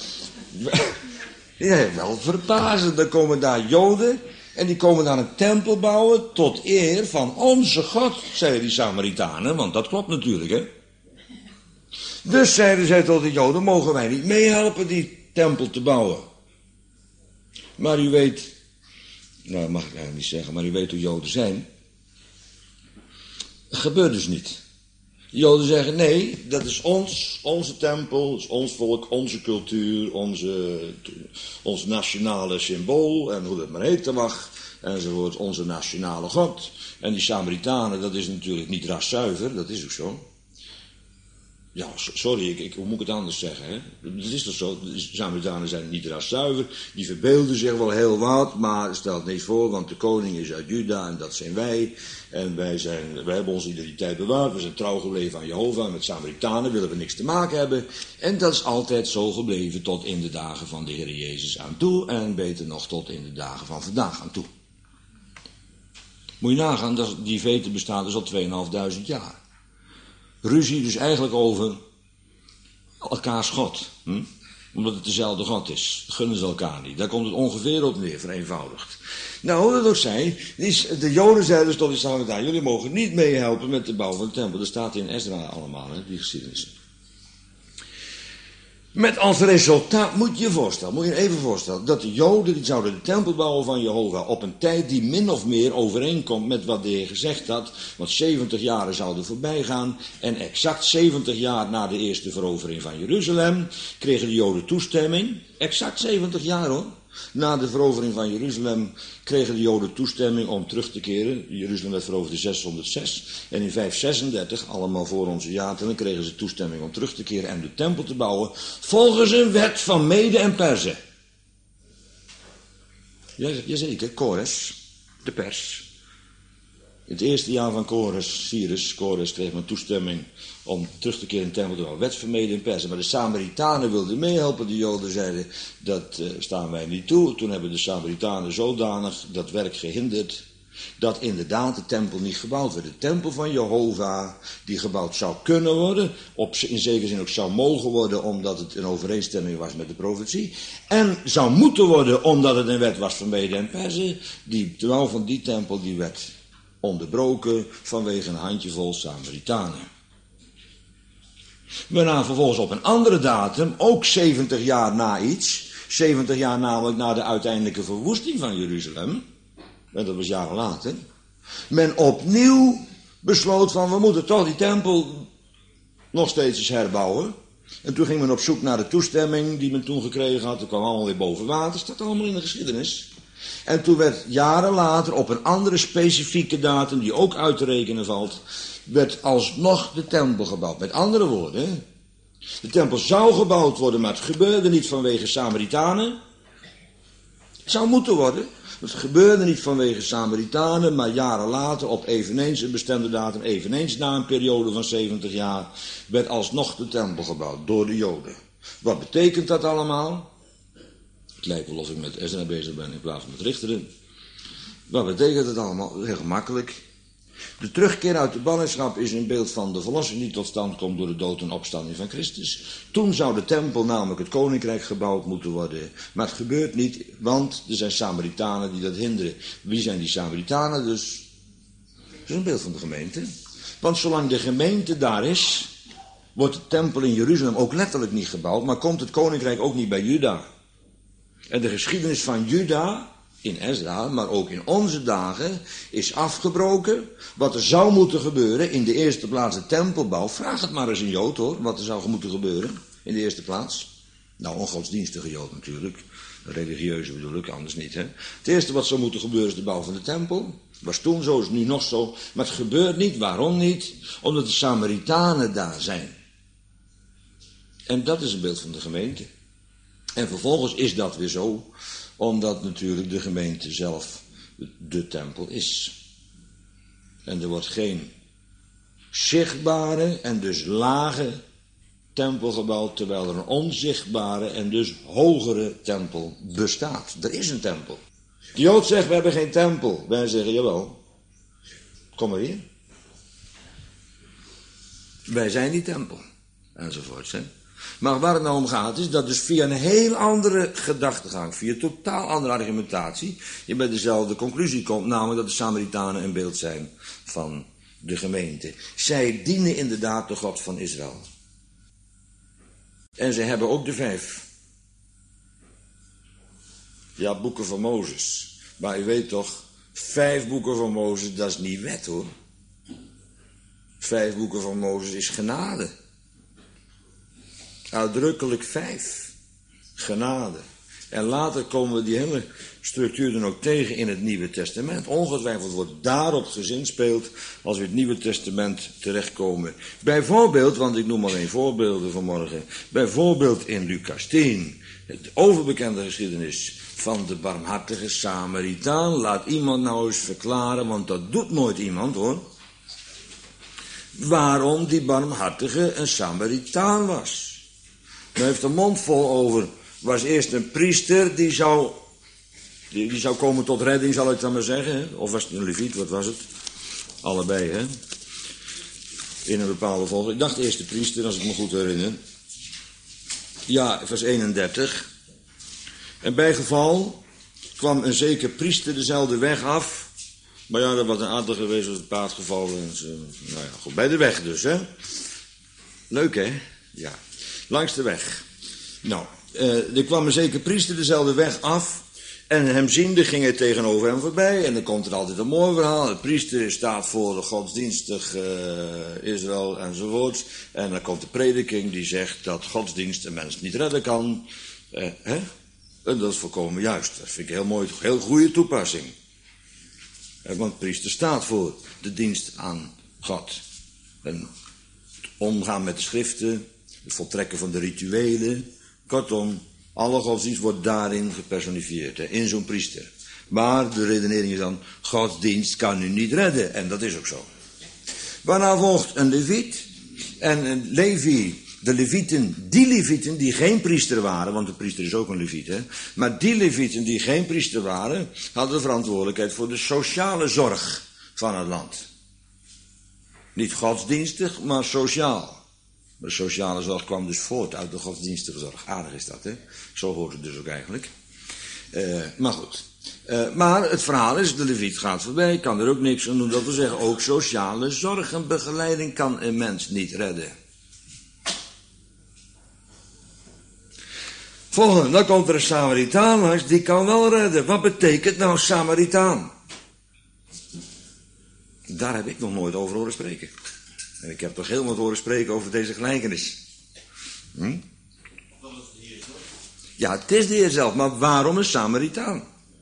Ja, wel verbazend. Dan komen daar Joden en die komen daar een tempel bouwen tot eer van onze God, zeiden die Samaritanen, want dat klopt natuurlijk, hè. Dus zeiden zij tot de Joden, mogen wij niet meehelpen die tempel te bouwen. Maar u weet, nou mag ik eigenlijk niet zeggen, maar u weet hoe Joden zijn. Dat gebeurt dus niet. De Joden zeggen, nee, dat is onze tempel, is ons volk, onze cultuur, ons nationale symbool, en hoe dat maar heet mag, enzovoort, onze nationale God. En die Samaritanen, dat is natuurlijk niet raszuiver, dat is ook zo. Ja, sorry, hoe moet ik het anders zeggen? Hè? Het is toch zo, de Samaritanen zijn niet raszuiver. Die verbeelden zich wel heel wat, maar stelt niks voor, want de koning is uit Juda en dat zijn wij. En wij hebben onze identiteit bewaard, we zijn trouw gebleven aan Jehovah. Met Samaritanen willen we niks te maken hebben. En dat is altijd zo gebleven tot in de dagen van de Heer Jezus aan toe. En beter nog tot in de dagen van vandaag aan toe. Moet je nagaan, die vete bestaat dus al 2500 jaar. Ruzie dus eigenlijk over elkaars God. Omdat het dezelfde God is. Gunnen ze elkaar niet. Daar komt het ongeveer op neer, vereenvoudigd. Nou, hoe dat ook zij, de Joden zeiden dus tot die Samaritanen, jullie mogen niet meehelpen met de bouw van de tempel. Dat staat in Ezra allemaal, hè, die geschiedenissen. Met als resultaat, moet je even voorstellen, dat de Joden die zouden de tempel bouwen van Jehovah op een tijd die min of meer overeenkomt met wat de Heer gezegd had, want 70 jaren zouden voorbij gaan en exact 70 jaar na de eerste verovering van Jeruzalem kregen de Joden toestemming, exact 70 jaar hoor. Na de verovering van Jeruzalem kregen de Joden toestemming om terug te keren. Jeruzalem werd veroverd in 606. En in 536, allemaal voor onze jaartelling, kregen ze toestemming om terug te keren en de tempel te bouwen. Volgens een wet van Mede en Perzen. Jazeker, Kores, de pers. In het eerste jaar van Kores kreeg men toestemming om terug te keren in de tempel te bouwen. Wet van Mede en Perzen. Maar de Samaritanen wilden meehelpen. De Joden zeiden, dat staan wij niet toe. Toen hebben de Samaritanen zodanig dat werk gehinderd, dat inderdaad de tempel niet gebouwd werd. De tempel van Jehovah, die gebouwd zou kunnen worden, in zekere zin ook zou mogen worden, omdat het in overeenstemming was met de profetie. En zou moeten worden, omdat het een wet was van Mede en Perzen. Die trouw van die tempel, die werd onderbroken vanwege een handjevol Samaritanen. Waarna vervolgens op een andere datum, ook 70 jaar na iets, 70 jaar namelijk na de uiteindelijke verwoesting van Jeruzalem, en dat was jaren later, men opnieuw besloot van we moeten toch die tempel nog steeds eens herbouwen. En toen ging men op zoek naar de toestemming die men toen gekregen had. Dat kwam allemaal weer boven water, staat allemaal in de geschiedenis. En toen werd jaren later op een andere specifieke datum, die ook uit te rekenen valt, werd alsnog de tempel gebouwd. Met andere woorden, de tempel zou gebouwd worden, maar het gebeurde niet vanwege Samaritanen. Het zou moeten worden. Het gebeurde niet vanwege Samaritanen, maar jaren later op eveneens een bestemde datum, eveneens na een periode van 70 jaar, werd alsnog de tempel gebouwd door de Joden. Wat betekent dat allemaal? Het lijkt wel of ik met Ezra bezig ben in plaats van met Richteren. Wat betekent het allemaal? Heel gemakkelijk. De terugkeer uit de ballingschap is een beeld van de verlossing die tot stand komt door de dood en opstanding van Christus. Toen zou de tempel, namelijk het koninkrijk, gebouwd moeten worden. Maar het gebeurt niet, want er zijn Samaritanen die dat hinderen. Wie zijn die Samaritanen? Dus dat is een beeld van de gemeente. Want zolang de gemeente daar is, wordt de tempel in Jeruzalem ook letterlijk niet gebouwd, maar komt het koninkrijk ook niet bij Juda. En de geschiedenis van Juda, in Ezra, maar ook in onze dagen, is afgebroken. Wat er zou moeten gebeuren, in de eerste plaats de tempelbouw. Vraag het maar eens een Jood hoor, wat er zou moeten gebeuren in de eerste plaats. Nou, een godsdienstige Jood natuurlijk. Een religieuze bedoel ik, anders niet. Hè? Het eerste wat zou moeten gebeuren is de bouw van de tempel. Was toen zo, is nu nog zo. Maar het gebeurt niet. Waarom niet? Omdat de Samaritanen daar zijn. En dat is een beeld van de gemeente. En vervolgens is dat weer zo, omdat natuurlijk de gemeente zelf de tempel is. En er wordt geen zichtbare en dus lage tempel gebouwd, terwijl er een onzichtbare en dus hogere tempel bestaat. Er is een tempel. De Jood zegt, we hebben geen tempel. Wij zeggen, jawel, kom maar hier. Wij zijn die tempel. Enzovoort. Hè? Maar waar het nou om gaat is dat dus via een heel andere gedachtegang, via een totaal andere argumentatie, je bij dezelfde conclusie komt, namelijk dat de Samaritanen een beeld zijn van de gemeente. Zij dienen inderdaad de God van Israël. En ze hebben ook de 5. Ja, boeken van Mozes. Maar u weet toch, 5 boeken van Mozes, dat is niet wet hoor. 5 boeken van Mozes is genade. Uitdrukkelijk 5. Genade. En later komen we die hele structuur dan ook tegen in het Nieuwe Testament. Ongetwijfeld wordt daarop gezinspeeld als we in het Nieuwe Testament terechtkomen. Bijvoorbeeld, want ik noem alleen voorbeelden vanmorgen. Bijvoorbeeld in Lucas 10. De overbekende geschiedenis van de barmhartige Samaritaan. Laat iemand nou eens verklaren, want dat doet nooit iemand hoor. Waarom die barmhartige een Samaritaan was. Men heeft de mond vol over. Was eerst een priester die zou komen tot redding, zal ik dan maar zeggen. Hè? Of was het een leviet, wat was het? Allebei, hè? In een bepaalde volgorde. Ik dacht eerst de priester, als ik me goed herinner. Ja, vers 31. En bij geval kwam een zeker priester dezelfde weg af. Maar ja, dat was een aantal geweest, was het paard gevallen. En zo. Nou ja, goed, bij de weg dus, hè? Leuk, hè? Ja, langs de weg. Nou, er kwam een zeker priester dezelfde weg af. En hem ziende ging hij tegenover hem voorbij. En dan komt er altijd een mooi verhaal. De priester staat voor de godsdienstig Israël enzovoorts. En dan komt de prediking die zegt dat godsdienst een mens niet redden kan. Hè? En dat is volkomen juist. Dat vind ik heel mooi, heel goede toepassing. Want de priester staat voor de dienst aan God. En omgaan met de schriften, het voltrekken van de rituelen. Kortom, alle godsdienst wordt daarin gepersonifieerd, hè, in zo'n priester. Maar de redenering is dan, godsdienst kan u niet redden. En dat is ook zo. Waarna volgt een leviet. En een Levi, die levieten die geen priester waren, want de priester is ook een leviet, hè. Maar die levieten die geen priester waren, hadden de verantwoordelijkheid voor de sociale zorg van het land. Niet godsdienstig, maar sociaal. De sociale zorg kwam dus voort uit de godsdienstige zorg. Aardig is dat, hè? Zo hoort het dus ook eigenlijk. Maar goed. Maar het verhaal is, de leviet gaat voorbij, kan er ook niks aan doen. Dat wil zeggen, ook sociale zorg en begeleiding kan een mens niet redden. Volgende, dan komt er een Samaritaan langs, die kan wel redden. Wat betekent nou Samaritaan? Daar heb ik nog nooit over horen spreken. En ik heb toch heel wat horen spreken over deze gelijkenis. Ja, het is de Heer zelf, maar waarom een Samaritaan?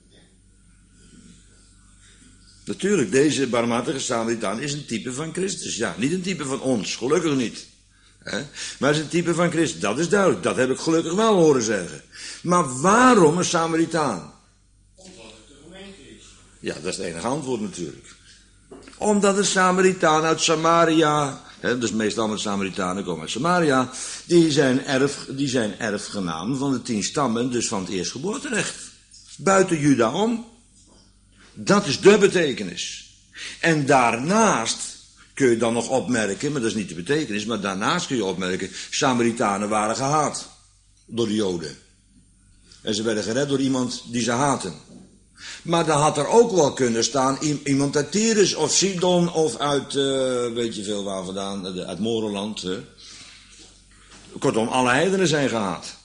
Natuurlijk, deze barmhartige Samaritaan is een type van Christus. Ja, niet een type van ons, gelukkig niet. Maar het is een type van Christus, dat is duidelijk. Dat heb ik gelukkig wel horen zeggen. Maar waarom een Samaritaan? Omdat het de gemeente is. Ja, dat is het enige antwoord natuurlijk. Omdat de Samaritaan uit Samaria, dus meestal met Samaritanen komen uit Samaria, die zijn erfgenamen van de 10 stammen, dus van het eerstgeboorterecht. Buiten Juda om. Dat is de betekenis. En daarnaast kun je dan nog opmerken, maar dat is niet de betekenis, maar daarnaast kun je opmerken, Samaritanen waren gehaat door de Joden. En ze werden gered door iemand die ze haatten. Maar dan had er ook wel kunnen staan iemand uit Tyrus of Sidon of uit, weet je veel waar vandaan, uit Moreland. Kortom, alle heidenen zijn gehaat.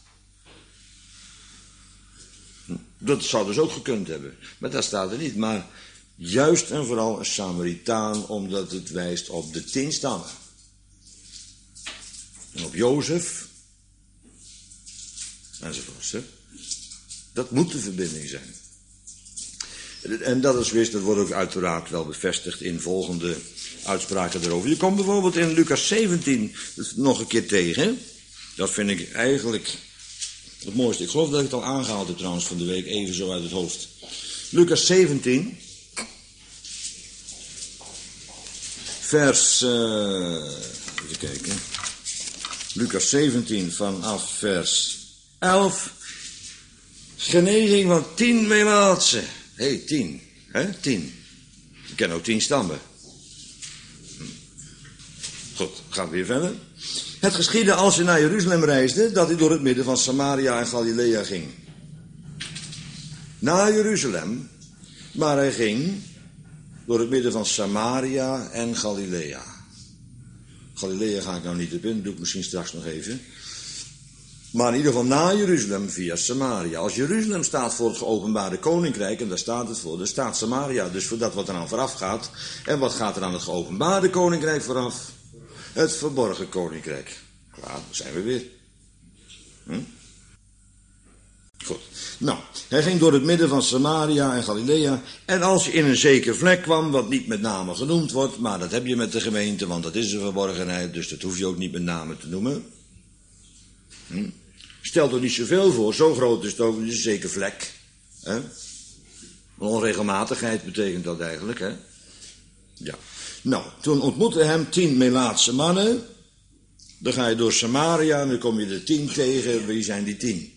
Dat zou dus ook gekund hebben. Maar dat staat er niet. Maar juist en vooral een Samaritaan, omdat het wijst op de 10 stammen. En op Jozef. Enzovoort. Dat moet de verbinding zijn. En dat is wist, dat wordt ook uiteraard wel bevestigd in volgende uitspraken erover. Je komt bijvoorbeeld in Lucas 17 nog een keer tegen. Dat vind ik eigenlijk het mooiste. Ik geloof dat ik het al aangehaald heb trouwens van de week, even zo uit het hoofd. Lucas 17, vers, even kijken. Lucas 17 vanaf vers 11. Genezing van 10 melaatsen. 10. 10. Je kent ook 10 stammen. Goed, gaan we weer verder. Het geschiedde als hij naar Jeruzalem reisde, dat hij door het midden van Samaria en Galilea ging. Naar Jeruzalem, maar hij ging door het midden van Samaria en Galilea. Galilea ga ik nou niet op in, dat doe ik misschien straks nog even. Maar in ieder geval na Jeruzalem via Samaria. Als Jeruzalem staat voor het geopenbaarde koninkrijk, en daar staat het voor, dan staat Samaria dus voor dat wat er aan vooraf gaat. En wat gaat er aan het geopenbaarde koninkrijk vooraf? Het verborgen koninkrijk. Klaar, daar zijn we weer. Goed. Nou, hij ging door het midden van Samaria en Galilea. En als je in een zeker vlek kwam, wat niet met name genoemd wordt, maar dat heb je met de gemeente, want dat is een verborgenheid, dus dat hoef je ook niet met name te noemen. Stel er niet zoveel voor, zo groot is het ook, een zeker vlek. Hè? Onregelmatigheid betekent dat eigenlijk, hè? Ja. Nou, toen ontmoette hem 10 Melaatse mannen. Dan ga je door Samaria en dan kom je er 10 tegen. Wie zijn die 10?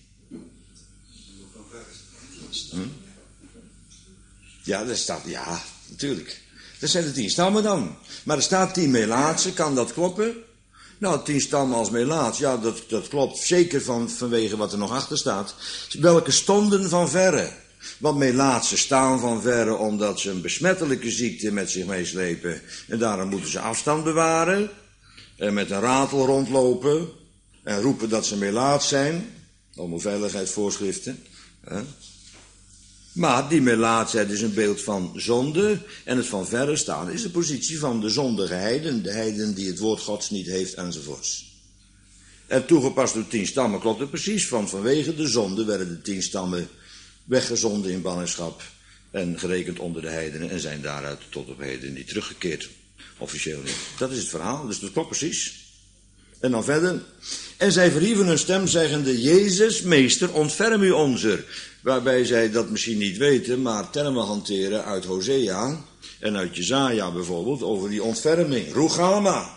Ja, daar staat, ja, natuurlijk. Dat zijn de 10 stammen dan. Maar er staat 10 Melaatse, kan dat kloppen? Nou, 10 stammen als Melaats, ja, dat klopt zeker vanwege wat er nog achter staat. Welke stonden van verre? Want Melaatsen staan van verre omdat ze een besmettelijke ziekte met zich meeslepen. En daarom moeten ze afstand bewaren. En met een ratel rondlopen. En roepen dat ze Melaats zijn. Allemaal veiligheidsvoorschriften. Maar die Melaatsheid is een beeld van zonde. En het van verre staan is de positie van de zondige heiden. De heiden die het woord Gods niet heeft enzovoorts. En toegepast door 10 stammen klopt het precies. Want vanwege de zonde werden de 10 stammen weggezonden in ballingschap en gerekend onder de heidenen en zijn daaruit tot op heden niet teruggekeerd. Officieel niet. Dat is het verhaal, dus dat klopt precies. En dan verder. En zij verhieven hun stem zeggende, Jezus, meester, ontferm u onzer. Waarbij zij dat misschien niet weten, maar termen hanteren uit Hosea en uit Jesaja bijvoorbeeld over die ontferming. Rugama.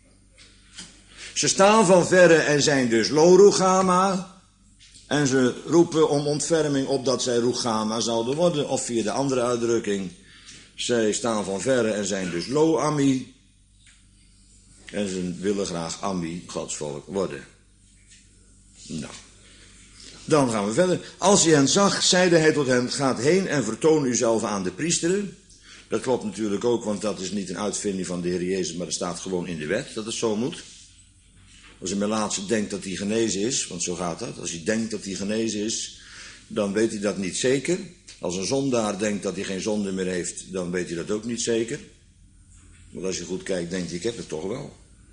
Ze staan van verre en zijn dus lo Rugama. En ze roepen om ontferming opdat zij Rugama zouden worden. Of via de andere uitdrukking. Zij staan van verre en zijn dus lo Ami. En ze willen graag Ami, Gods volk, worden. Nou. Dan gaan we verder. Als hij hen zag, zeide hij tot hen, gaat heen en vertoon uzelf aan de priesteren. Dat klopt natuurlijk ook, want dat is niet een uitvinding van de Heer Jezus, maar dat staat gewoon in de wet dat het zo moet. Als een Melaatse denkt dat hij genezen is, want zo gaat dat. Als hij denkt dat hij genezen is, dan weet hij dat niet zeker. Als een zondaar denkt dat hij geen zonde meer heeft, dan weet hij dat ook niet zeker. Want als je goed kijkt, denkt hij, ik heb het toch wel.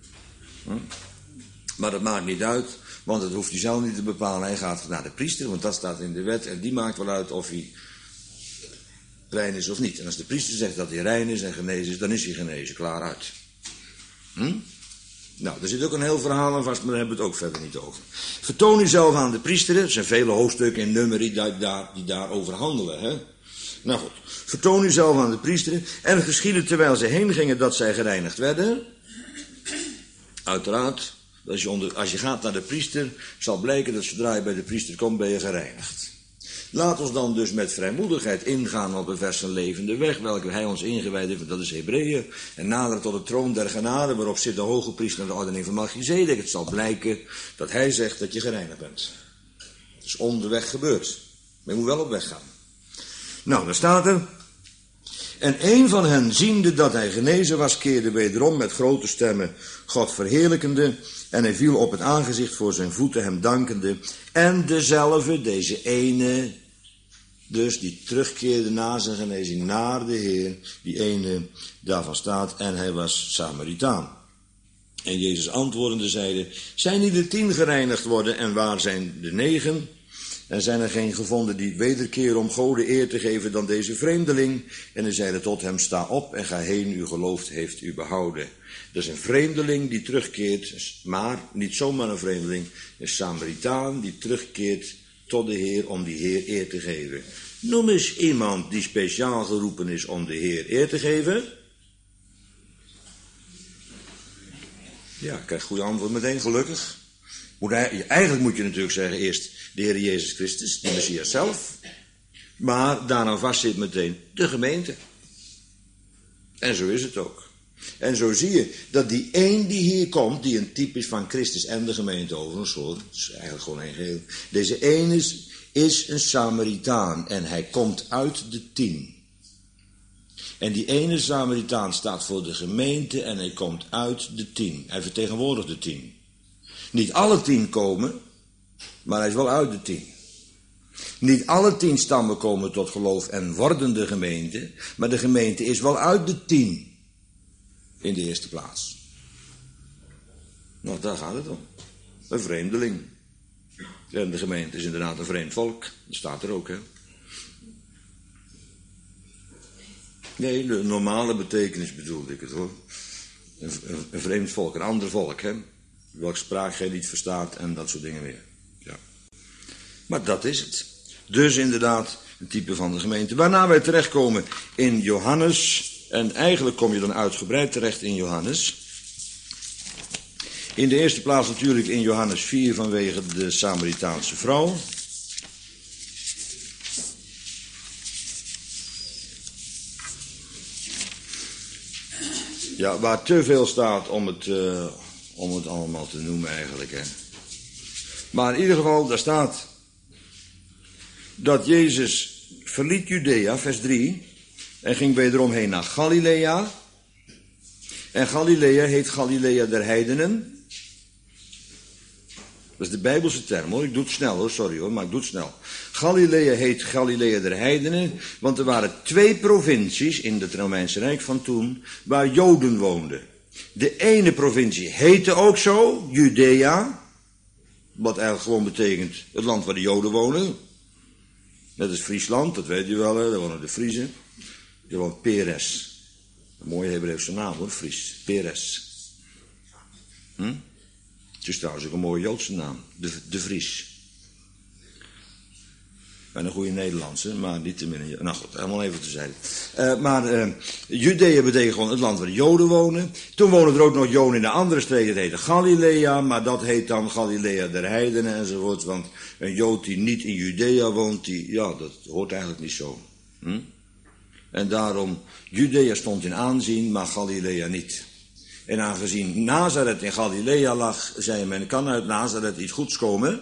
Maar dat maakt niet uit, want dat hoeft hij zelf niet te bepalen. Hij gaat naar de priester, want dat staat in de wet. En die maakt wel uit of hij rein is of niet. En als de priester zegt dat hij rein is en genezen is, dan is hij genezen, klaar uit. Nou, er zit ook een heel verhaal aan vast, maar daar hebben we het ook verder niet over. Vertoon uzelf aan de priesteren. Er zijn vele hoofdstukken in Numeri die daarover handelen. Hè? Nou goed, vertoon uzelf aan de priesteren. En het geschiedde terwijl ze heen gingen dat zij gereinigd werden. Uiteraard, als je gaat naar de priester, zal blijken dat zodra je bij de priester komt, ben je gereinigd. Laat ons dan dus met vrijmoedigheid ingaan op een verse levende weg, welke hij ons ingewijd heeft, dat is Hebreeën, en naderen tot de troon der genade, waarop zit de hoge priester naar de ordening van Melchizedek. Het zal blijken dat hij zegt dat je gereinigd bent. Het is onderweg gebeurd, maar je moet wel op weg gaan. Nou, dan staat er, en een van hen, ziende dat hij genezen was, keerde wederom met grote stemmen God verheerlijkende, en hij viel op het aangezicht voor zijn voeten, hem dankende, en dezelfde, deze ene, dus die terugkeerde na zijn genezing naar de Heer, die ene daarvan staat, en hij was Samaritaan. En Jezus antwoordende zeide, zijn niet de 10 gereinigd worden, en waar zijn de 9? En zijn er geen gevonden die wederkeren om God de eer te geven dan deze vreemdeling? En hij zeide tot hem, sta op en ga heen, uw geloof heeft u behouden. Dus een vreemdeling die terugkeert, maar niet zomaar een vreemdeling, een Samaritaan die terugkeert tot de Heer om die Heer eer te geven. Noem eens iemand die speciaal geroepen is om de Heer eer te geven. Ja, ik krijg goede antwoord meteen, gelukkig. Eigenlijk moet je natuurlijk zeggen eerst de Heer Jezus Christus, de Messias zelf. Maar daaraan vast zit meteen de gemeente. En zo is het ook. En zo zie je dat die één die hier komt, die een type is van Christus en de gemeente overigens, hoor, het is eigenlijk gewoon één geheel. Deze één is een Samaritaan en hij komt uit de 10. En die ene Samaritaan staat voor de gemeente en hij komt uit de 10. Hij vertegenwoordigt de 10. Niet alle 10 komen, maar hij is wel uit de 10. Niet alle 10 stammen komen tot geloof en worden de gemeente, maar de gemeente is wel uit de 10 in de eerste plaats. Nou, daar gaat het om. Een vreemdeling. En de gemeente is inderdaad een vreemd volk. Dat staat er ook, hè. Nee, de normale betekenis bedoelde ik het, hoor. Een vreemd volk, een ander volk, hè. Welke spraak jij niet verstaat en dat soort dingen meer. Ja. Maar dat is het. Dus inderdaad een type van de gemeente. Waarna wij terechtkomen in Johannes. En eigenlijk kom je dan uitgebreid terecht in Johannes. In de eerste plaats natuurlijk in Johannes 4 vanwege de Samaritaanse vrouw. Ja, waar te veel staat om het allemaal te noemen eigenlijk, hè. Maar in ieder geval, daar staat dat Jezus verliet Judea, vers 3, en ging wederom heen naar Galilea. En Galilea heet Galilea der heidenen. Dat is de Bijbelse term, hoor. Ik doe het snel, hoor. Sorry, hoor, maar ik doe het snel. Galilea heet Galilea der heidenen, want er waren 2 provincies in het Romeinse Rijk van toen, waar Joden woonden. De ene provincie heette ook zo, Judea, wat eigenlijk gewoon betekent het land waar de Joden wonen. Net als Friesland, dat weet je wel, hè? Daar wonen de Friezen. Daar woont Peres. Een mooie Hebreeuwse naam, hoor, Fries. Peres. Het is trouwens ook een mooie Joodse naam. De Vries. En een goede Nederlandse, maar niet te min. Nou goed, helemaal even terzijde. Judea betekent gewoon het land waar de Joden wonen. Toen wonen er ook nog Joden in de andere streken, dat heette Galilea, maar dat heet dan Galilea der heidenen enzovoort. Want een Jood die niet in Judea woont, dat hoort eigenlijk niet zo. En daarom, Judea stond in aanzien, maar Galilea niet. En aangezien Nazareth in Galilea lag, zei men, kan uit Nazareth iets goeds komen?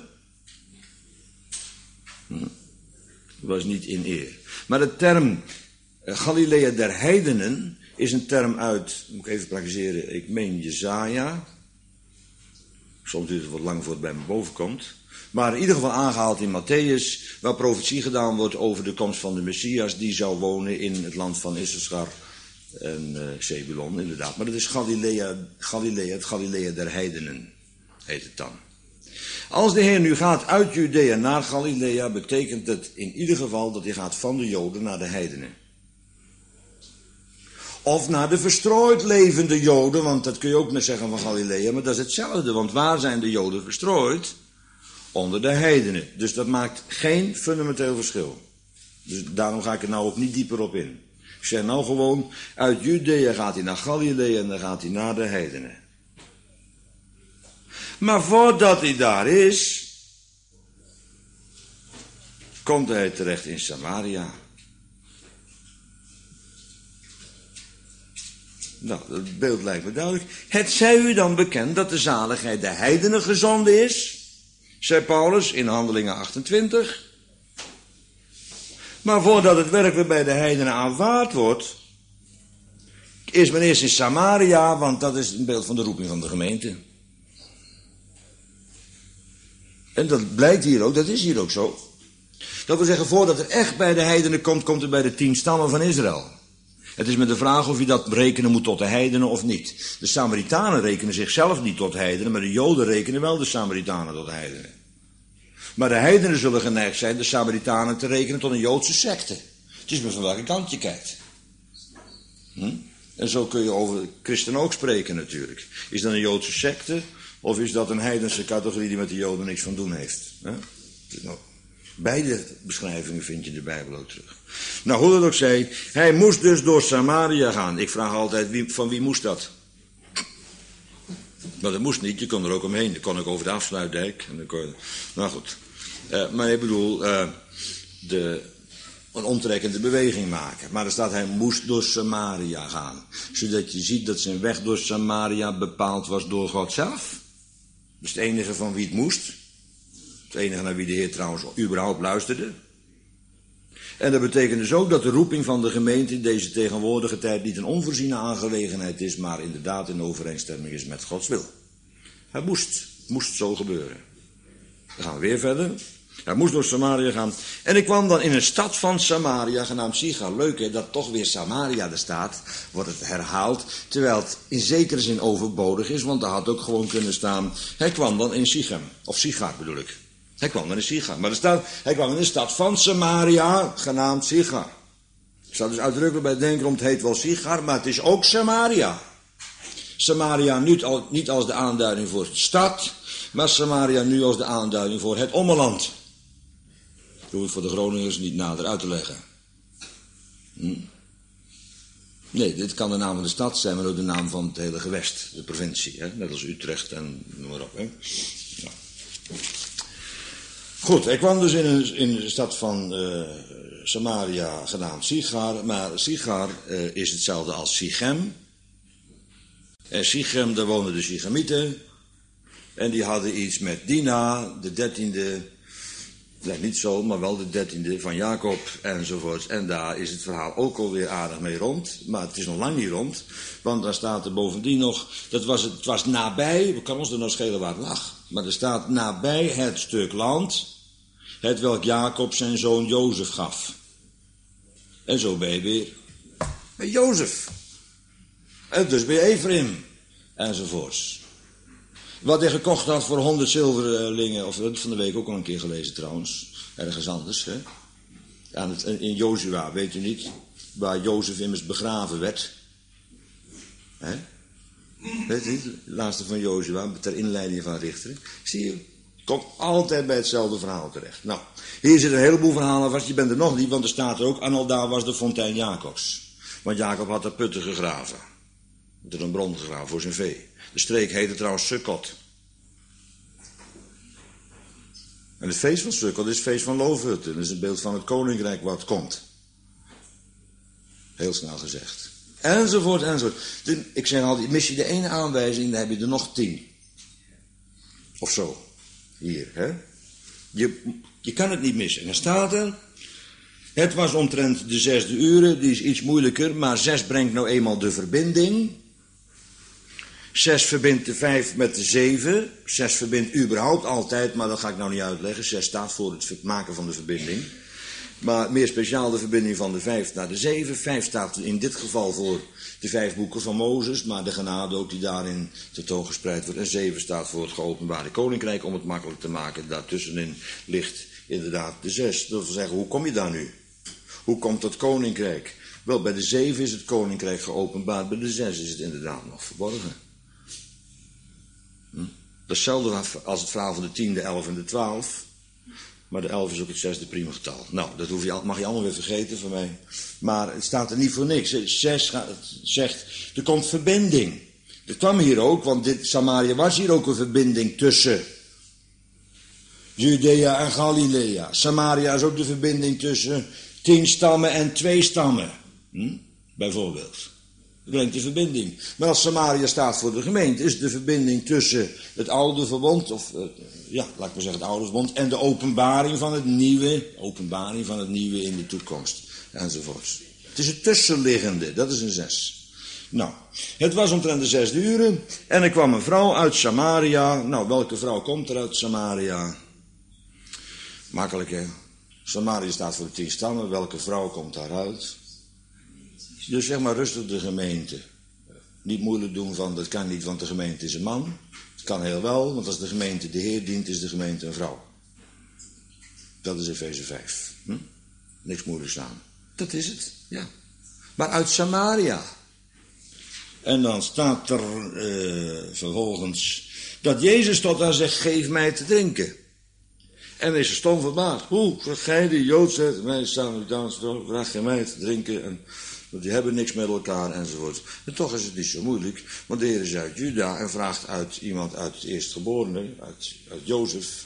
Was niet in eer. Maar de term Galilea der heidenen is een term uit, moet ik even praktiseren, ik meen Jesaja. Soms duurt het wat lang voor het bij me boven komt. Maar in ieder geval aangehaald in Matthäus, waar profetie gedaan wordt over de komst van de Messias, die zou wonen in het land van Issachar en Zebulon, inderdaad. Maar dat is het Galilea der heidenen, heet het dan. Als de Heer nu gaat uit Judea naar Galilea, betekent het in ieder geval dat hij gaat van de Joden naar de heidenen. Of naar de verstrooid levende Joden, want dat kun je ook met zeggen van Galilea, maar dat is hetzelfde, want waar zijn de Joden verstrooid? Onder de heidenen. Dus dat maakt geen fundamenteel verschil. Dus daarom ga ik er nou ook niet dieper op in. Ik zeg nou gewoon, uit Judea gaat hij naar Galilea en dan gaat hij naar de heidenen. Maar voordat hij daar is, komt hij terecht in Samaria. Nou, dat beeld lijkt me duidelijk. Het zij u dan bekend dat de zaligheid de heidenen gezonden is, zei Paulus in Handelingen 28. Maar voordat het werkelijk bij de heidenen aanvaard wordt, is men eerst in Samaria, want dat is een beeld van de roeping van de gemeente. En dat blijkt hier ook, dat is hier ook zo. Dat wil zeggen, voordat het echt bij de heidenen komt, komt het bij de 10 stammen van Israël. Het is met de vraag of je dat rekenen moet tot de heidenen of niet. De Samaritanen rekenen zichzelf niet tot heidenen, maar de Joden rekenen wel de Samaritanen tot heidenen. Maar de heidenen zullen geneigd zijn de Samaritanen te rekenen tot een Joodse secte. Het is maar van welke kant je kijkt. En zo kun je over christenen ook spreken natuurlijk. Is dat een Joodse secte of is dat een heidense categorie die met de Joden niks van doen heeft? Beide beschrijvingen vind je in de Bijbel ook terug. Nou, hoe dat ook zij, hij moest dus door Samaria gaan. Ik vraag altijd, van wie moest dat? Maar dat moest niet, je kon er ook omheen. Dan kon ik over de afsluitdijk. En dan kon je, nou goed. Maar ik bedoel, een omtrekkende beweging maken. Maar er staat, hij moest door Samaria gaan. Zodat je ziet dat zijn weg door Samaria bepaald was door God zelf. Dat is het enige van wie het moest. Het enige naar wie de Heer trouwens überhaupt luisterde. En dat betekent dus ook dat de roeping van de gemeente in deze tegenwoordige tijd niet een onvoorziene aangelegenheid is, maar inderdaad in overeenstemming is met Gods wil. Het moest zo gebeuren. Dan gaan we weer verder. Hij moest door Samaria gaan. En ik kwam dan in een stad van Samaria, genaamd Sichar. Leuk hè, dat toch weer Samaria er staat, wordt het herhaald. Terwijl het in zekere zin overbodig is, want er had ook gewoon kunnen staan. Hij kwam dan in Sichem, of Sichar bedoel ik. Hij kwam naar Sichar. Maar er staat, hij kwam in de stad van Samaria, genaamd Sichar. Er staat dus uitdrukkelijk bij denken, het heet wel Sichar, maar het is ook Samaria. Samaria niet als de aanduiding voor de stad, maar Samaria nu als de aanduiding voor het ommeland. Ik hoef het voor de Groningers niet nader uit te leggen. Nee, dit kan de naam van de stad zijn, maar ook de naam van het hele gewest, de provincie. Hè? Net als Utrecht en noem maar op. Hè? Ja. Goed, hij kwam dus in de stad van Samaria genaamd Sichar, maar Sichar is hetzelfde als Sichem. En Sichem, daar woonden de Sichemieten. En die hadden iets met Dina, de 13e, nee, niet zo, maar wel de 13e van Jacob enzovoort. En daar is het verhaal ook alweer aardig mee rond. Maar het is nog lang niet rond, want daar staat er bovendien nog, het was nabij, we kan ons er nog schelen waar het lag. Maar er staat nabij het stuk land, het welk Jacob zijn zoon Jozef gaf. En zo ben je weer bij Jozef. En dus bij Ephraim, enzovoorts. Wat hij gekocht had voor 100 zilverlingen, of van de week ook al een keer gelezen trouwens, ergens anders. Hè? In Jozua, weet u niet, waar Jozef immers begraven werd. Hè? Weet u, de laatste van Jozua, ter inleiding van Richteren. Zie je, komt altijd bij hetzelfde verhaal terecht. Nou, hier zit een heleboel verhalen vast, je bent er nog niet, want er staat er ook, en al daar was de fontein Jacobs. Want Jacob had er putten gegraven. Had er een bron gegraven voor zijn vee. De streek heette trouwens Sukkot. En het feest van Sukkot is het feest van Loofhutten. Dat is een beeld van het koninkrijk wat komt. Heel snel gezegd. Enzovoort, enzovoort. Ik zeg altijd, mis je de ene aanwijzing, dan heb je er nog 10. Of zo. Hier, hè. Je kan het niet missen. En dan staat er, het was omtrent de 6e uren, die is iets moeilijker, maar 6 brengt nou eenmaal de verbinding. 6 verbindt de 5 met de 7. 6 verbindt überhaupt altijd, maar dat ga ik nou niet uitleggen. 6 staat voor het maken van de verbinding. Maar meer speciaal de verbinding van de 5 naar de 7. 5 staat in dit geval voor de 5 boeken van Mozes, maar de genade ook die daarin tentoongespreid wordt. En 7 staat voor het geopenbaarde koninkrijk, om het makkelijk te maken. Daartussenin ligt inderdaad de 6. Dat wil zeggen, hoe kom je daar nu? Hoe komt dat koninkrijk? Wel, bij de 7 is het koninkrijk geopenbaard, bij de 6 is het inderdaad nog verborgen. Dat is hetzelfde als het verhaal van de 10, de 11 en de 12. Maar de 11 is ook het 6e priemgetal. Nou, dat mag je allemaal weer vergeten van mij. Maar het staat er niet voor niks. 6 zegt, er komt verbinding. Dat kwam hier ook, want Samaria was hier ook een verbinding tussen Judea en Galilea. Samaria is ook de verbinding tussen 10 stammen en 2 stammen. Bijvoorbeeld. Dat brengt de verbinding. Maar als Samaria staat voor de gemeente, is de verbinding tussen het oude verbond, of laat ik maar zeggen het oude verbond, en de openbaring van het nieuwe in de toekomst, enzovoorts. Het is het tussenliggende, dat is een 6. Nou, het was omtrent de 6e uren, en er kwam een vrouw uit Samaria. Nou, welke vrouw komt er uit Samaria? Makkelijk, hè? Samaria staat voor de 10 stammen, welke vrouw komt daaruit? Dus zeg maar rustig de gemeente. Niet moeilijk doen van, dat kan niet, want de gemeente is een man. Het kan heel wel, want als de gemeente de Heer dient, is de gemeente een vrouw. Dat is Efeze 5. Niks moeilijks aan. Dat is het, ja. Maar uit Samaria. En dan staat er vervolgens dat Jezus tot haar zegt, geef mij te drinken. En is ze stom verbaasd. Hoe, zegt gij die Jood zegt, mij Samaritaans, vraag je mij te drinken en... Want die hebben niks met elkaar enzovoort. En toch is het niet zo moeilijk. Want de Heer is uit Juda en vraagt uit iemand uit het eerstgeborene. Uit Jozef.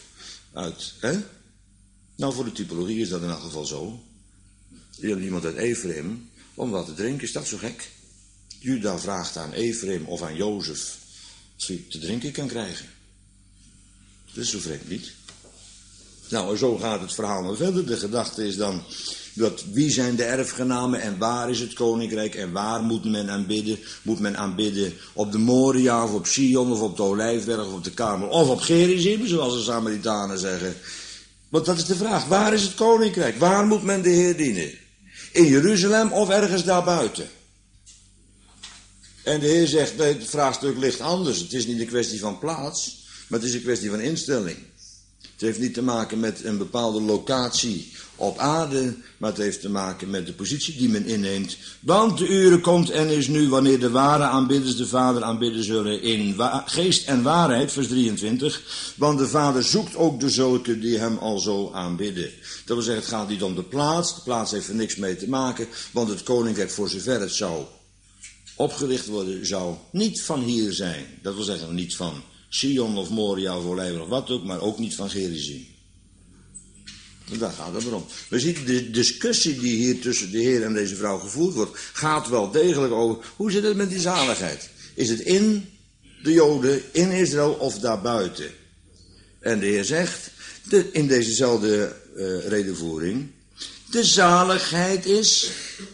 Nou, voor de typologie is dat in elk geval zo. Iemand uit Ephraim. Om wat te drinken, is dat zo gek? Juda vraagt aan Ephraim of aan Jozef. Of hij te drinken kan krijgen. Dat is zo vreemd niet. Nou, en zo gaat het verhaal maar verder. De gedachte is dan... wie zijn de erfgenamen en waar is het koninkrijk en waar moet men aanbidden? Moet men aanbidden op de Moria of op Sion of op de Olijfberg of op de Karmel of op Gerizim, zoals de Samaritanen zeggen. Want dat is de vraag, waar is het koninkrijk? Waar moet men de Heer dienen? In Jeruzalem of ergens daarbuiten? En de Heer zegt, nee, het vraagstuk ligt anders. Het is niet een kwestie van plaats, maar het is een kwestie van instelling. Het heeft niet te maken met een bepaalde locatie op aarde, maar het heeft te maken met de positie die men inneemt. Want de uren komt en is nu wanneer de ware aanbidders de Vader aanbidden zullen in geest en waarheid, vers 23. Want de Vader zoekt ook de zulke die hem al zo aanbidden. Dat wil zeggen, het gaat niet om de plaats. De plaats heeft er niks mee te maken, want het koninkrijk, voor zover het zou opgericht worden, zou niet van hier zijn. Dat wil zeggen, niet van Sion of Moria of Olijven of wat ook, maar ook niet van Gerizim. Daar gaat het om. We zien de discussie die hier tussen de Heer en deze vrouw gevoerd wordt, gaat wel degelijk over, hoe zit het met die zaligheid? Is het in de Joden, in Israël of daarbuiten? En de Heer zegt, in dezezelfde redevoering, de zaligheid is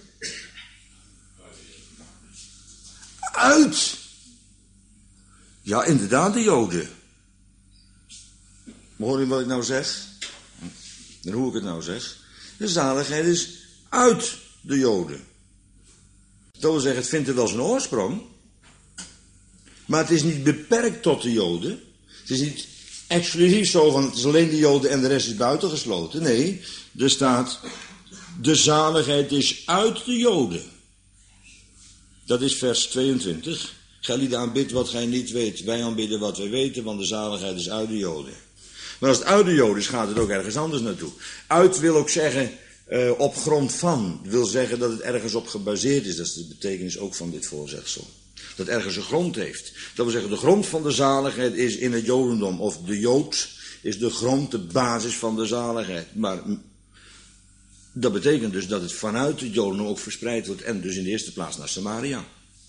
uit. Ja, inderdaad, de Joden. Maar hoor je wat ik nou zeg? En hoe ik het nou zeg? De zaligheid is uit de Joden. Dat wil zeggen, het vindt er wel zijn oorsprong. Maar het is niet beperkt tot de Joden. Het is niet exclusief zo van, het is alleen de Joden en de rest is buitengesloten. Nee, er staat, de zaligheid is uit de Joden. Dat is vers 22. Gij lieden aanbidt wat gij niet weet. Wij aanbidden wat wij weten, want de zaligheid is uit de Joden. Maar als het uit de Joden is, gaat het ook ergens anders naartoe. Uit wil ook zeggen, op grond van. Wil zeggen dat het ergens op gebaseerd is. Dat is de betekenis ook van dit voorzetsel. Dat ergens een grond heeft. Dat wil zeggen, de grond van de zaligheid is in het Jodendom. Of de Jood is de grond, de basis van de zaligheid. Maar dat betekent dus dat het vanuit het Jodendom ook verspreid wordt. En dus in de eerste plaats naar Samaria.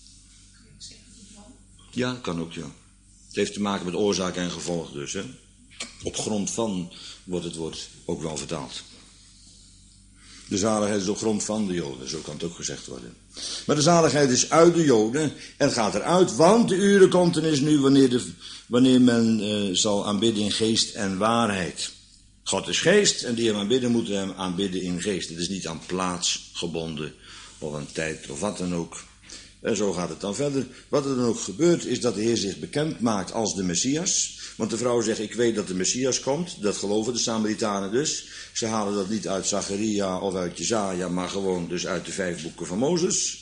Ja, kan ook, ja. Het heeft te maken met oorzaak en gevolg dus, hè. Op grond van wordt het woord ook wel vertaald. De zaligheid is op grond van de Joden, zo kan het ook gezegd worden. Maar de zaligheid is uit de Joden en gaat eruit, want de uren komt en is nu wanneer men zal aanbidden in geest en waarheid. God is geest en die hem aanbidden moeten hem aanbidden in geest. Het is niet aan plaats gebonden of aan tijd of wat dan ook. En zo gaat het dan verder. Wat er dan ook gebeurt is dat de Heer zich bekend maakt als de Messias. Want de vrouw zegt, ik weet dat de Messias komt. Dat geloven de Samaritanen dus. Ze halen dat niet uit Zacharia of uit Jesaja, maar gewoon dus uit de 5 boeken van Mozes.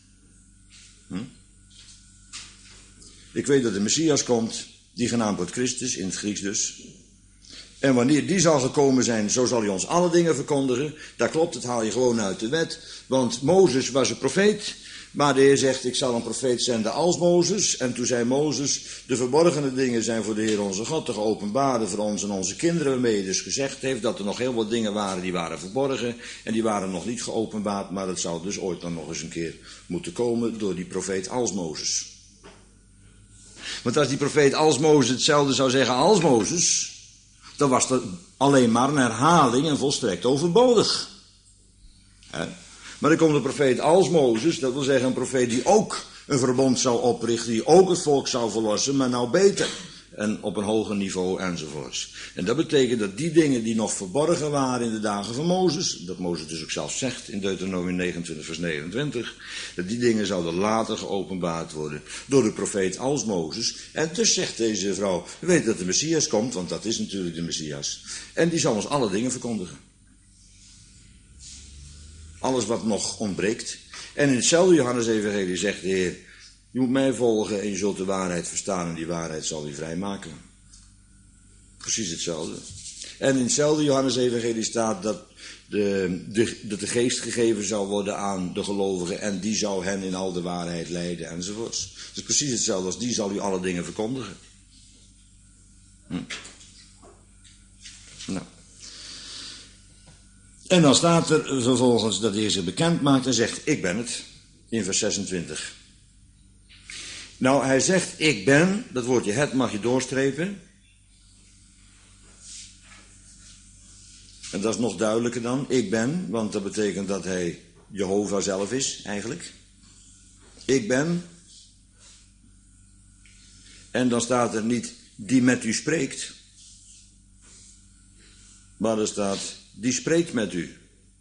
Ik weet dat de Messias komt, die genaamd wordt Christus, in het Grieks dus. En wanneer die zal gekomen zijn, zo zal hij ons alle dingen verkondigen. Daar klopt, het haal je gewoon uit de wet. Want Mozes was een profeet. Maar de Heer zegt, ik zal een profeet zenden als Mozes. En toen zei Mozes, de verborgene dingen zijn voor de Heer onze God, de geopenbaarde voor ons en onze kinderen. Waarmee hij dus gezegd heeft dat er nog heel wat dingen waren die waren verborgen. En die waren nog niet geopenbaard, maar dat zou dus ooit dan nog eens een keer moeten komen door die profeet als Mozes. Want als die profeet als Mozes hetzelfde zou zeggen als Mozes, dan was dat alleen maar een herhaling en volstrekt overbodig. Maar dan komt een profeet als Mozes, dat wil zeggen een profeet die ook een verbond zou oprichten, die ook het volk zou verlossen, maar nou beter. En op een hoger niveau enzovoorts. En dat betekent dat die dingen die nog verborgen waren in de dagen van Mozes, dat Mozes dus ook zelf zegt in Deuteronomium 29 vers 29, dat die dingen zouden later geopenbaard worden door de profeet als Mozes. En dus zegt deze vrouw, we weten dat de Messias komt, want dat is natuurlijk de Messias. En die zal ons alle dingen verkondigen. Alles wat nog ontbreekt. En in hetzelfde Johannes-evangelie zegt de Heer, je moet mij volgen en je zult de waarheid verstaan en die waarheid zal je vrijmaken. Precies hetzelfde. En in hetzelfde Johannes-evangelie staat dat de geest gegeven zou worden aan de gelovigen en die zou hen in al de waarheid leiden enzovoorts. Dus precies hetzelfde als die zal u alle dingen verkondigen. Nou. En dan staat er vervolgens dat de Heer zich bekend maakt en zegt, ik ben het, in vers 26. Nou, hij zegt, ik ben, dat woordje het mag je doorstrepen. En dat is nog duidelijker dan, ik ben, want dat betekent dat hij Jehovah zelf is, eigenlijk. Ik ben. En dan staat er niet, die met u spreekt. Maar er staat, die spreekt met u.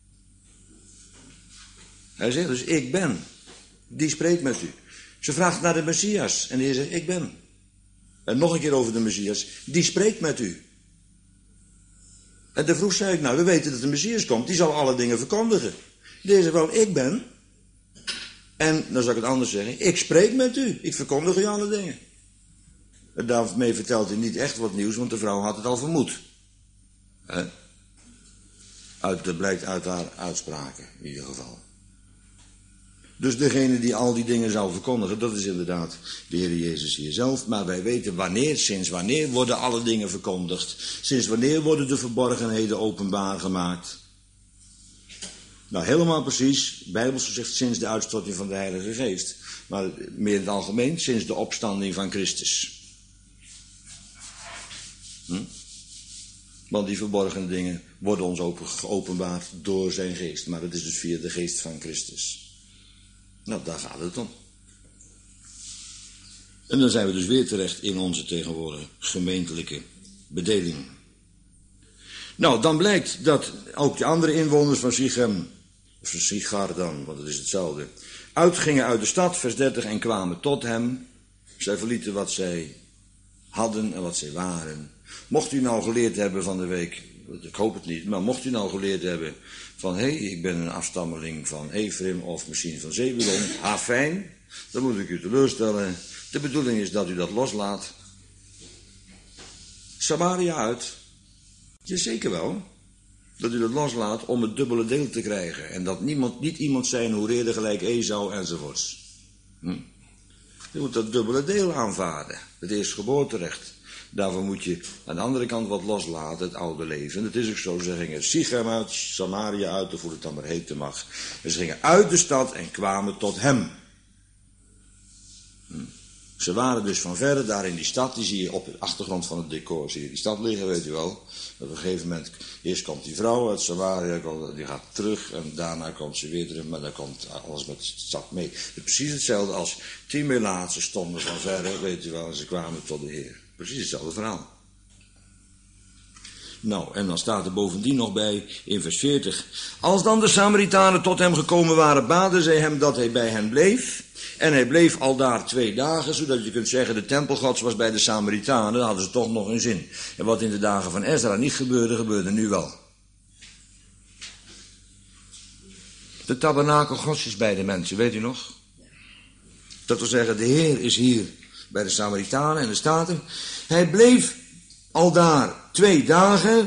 Hij zegt dus, ik ben. Die spreekt met u. Ze vraagt naar de Messias. En de Heer zegt, ik ben. En nog een keer over de Messias. Die spreekt met u. En de vroeg zei ik, nou, we weten dat de Messias komt, die zal alle dingen verkondigen. Deze gewoon, ik ben. En, dan zal ik het anders zeggen, ik spreek met u, ik verkondig u alle dingen. En daarmee vertelt hij niet echt wat nieuws, want de vrouw had het al vermoed. Dat blijkt uit haar uitspraken, in ieder geval. Dus degene die al die dingen zou verkondigen, dat is inderdaad de Heer Jezus hier zelf. Maar wij weten wanneer, sinds wanneer worden alle dingen verkondigd. Sinds wanneer worden de verborgenheden openbaar gemaakt. Nou, helemaal precies, Bijbels gezegd sinds de uitstorting van de Heilige Geest. Maar meer in het algemeen, sinds de opstanding van Christus. Want die verborgene dingen worden ons geopenbaard door zijn geest. Maar dat is dus via de geest van Christus. Nou, daar gaat het om. En dan zijn we dus weer terecht in onze tegenwoordige gemeentelijke bedeling. Nou, dan blijkt dat ook de andere inwoners van Sichem, of van Sigar dan, want het is hetzelfde, uitgingen uit de stad, vers 30, en kwamen tot hem. Zij verlieten wat zij hadden en wat zij waren. Mocht u nou geleerd hebben van de week, ik hoop het niet, maar mocht u nou geleerd hebben van, hé, ik ben een afstammeling van Ephraim of misschien van Zebulon, fijn, dan moet ik u teleurstellen. De bedoeling is dat u dat loslaat. Samaria uit. Jazeker wel. Dat u dat loslaat om het dubbele deel te krijgen. En dat niet iemand zijn hoereerde gelijk Esau enzovoorts. Je moet dat dubbele deel aanvaarden. Het eerstgeboorterecht. Daarvoor moet je aan de andere kant wat loslaten, het oude leven. Het is ook zo, ze gingen Sichem uit, Samaria uit, of hoe het dan maar heten mag. En ze gingen uit de stad en kwamen tot hem. Ze waren dus van verre daar in die stad, die zie je op de achtergrond van het decor, zie je die stad liggen, weet u wel. Op een gegeven moment, eerst komt die vrouw uit Samaria, die gaat terug en daarna komt ze weer terug, maar dan komt alles met de stad mee. Het is precies hetzelfde als 10 melaatsen stonden van verre, weet u wel, en ze kwamen tot de Heer. Precies hetzelfde verhaal. Nou, en dan staat er bovendien nog bij in vers 40. Als dan de Samaritanen tot hem gekomen waren, baden zij hem dat hij bij hen bleef. En hij bleef aldaar 2 dagen, zodat je kunt zeggen, de tempelgods was bij de Samaritanen, dan hadden ze toch nog een zin. En wat in de dagen van Ezra niet gebeurde, gebeurde nu wel. De tabernakel gods is bij de mensen, weet u nog? Dat wil zeggen, de Heer is hier bij de Samaritanen en de Staten. Hij bleef aldaar 2 dagen.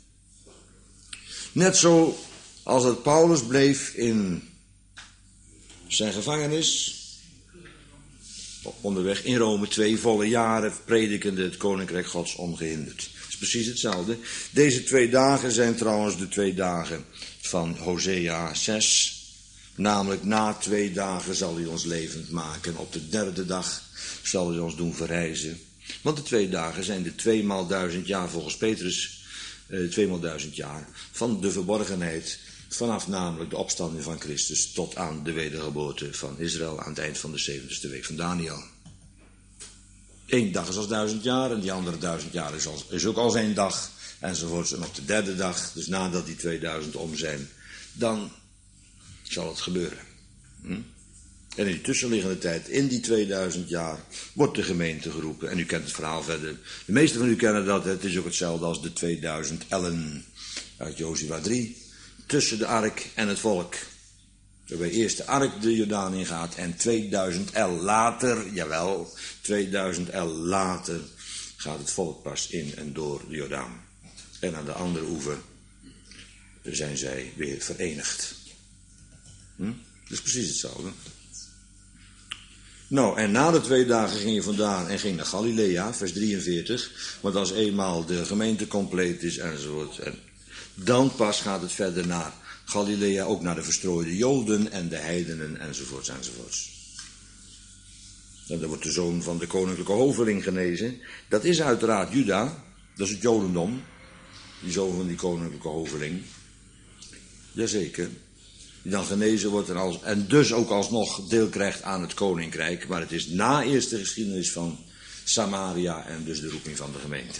Net zo als het Paulus bleef in zijn gevangenis. Onderweg in Rome 2 volle jaren predikende het koninkrijk gods ongehinderd. Het is precies hetzelfde. Deze 2 dagen zijn trouwens de 2 dagen van Hosea 6. Namelijk na 2 dagen zal hij ons levend maken. Op de 3e dag zal hij ons doen verrijzen. Want de 2 dagen zijn de 2 maal 1000 jaar volgens Petrus. 2 maal 1000 jaar van de verborgenheid. Vanaf namelijk de opstanding van Christus tot aan de wedergeboorte van Israël aan het eind van de 70ste week van Daniel. 1 dag is als 1000 jaar en die andere 1000 jaar is ook als 1 dag enzovoorts. En op de 3e dag, dus nadat die 2000 om zijn, dan zal het gebeuren. En in die tussenliggende tijd, in die 2000 jaar, wordt de gemeente geroepen. En u kent het verhaal verder. De meesten van u kennen dat, het is ook hetzelfde als de 2000 ellen uit Jozua 3. Tussen de ark en het volk. Waarbij eerst de ark de Jordaan ingaat en 2000 el later, jawel, 2000 el later gaat het volk pas in en door de Jordaan. En aan de andere oever zijn zij weer verenigd. Dat is precies hetzelfde. Nou, en na de 2 dagen ging je vandaan en ging naar Galilea, vers 43. Want als eenmaal de gemeente compleet is enzovoort. En dan pas gaat het verder naar Galilea, ook naar de verstrooide Joden en de heidenen enzovoorts enzovoorts. En dan wordt de zoon van de koninklijke hoveling genezen. Dat is uiteraard Juda, dat is het Jodendom. Die zoon van die koninklijke hoveling. Jazeker. Die dan genezen wordt en dus ook alsnog deel krijgt aan het koninkrijk. Maar het is na eerst de geschiedenis van Samaria en dus de roeping van de gemeente.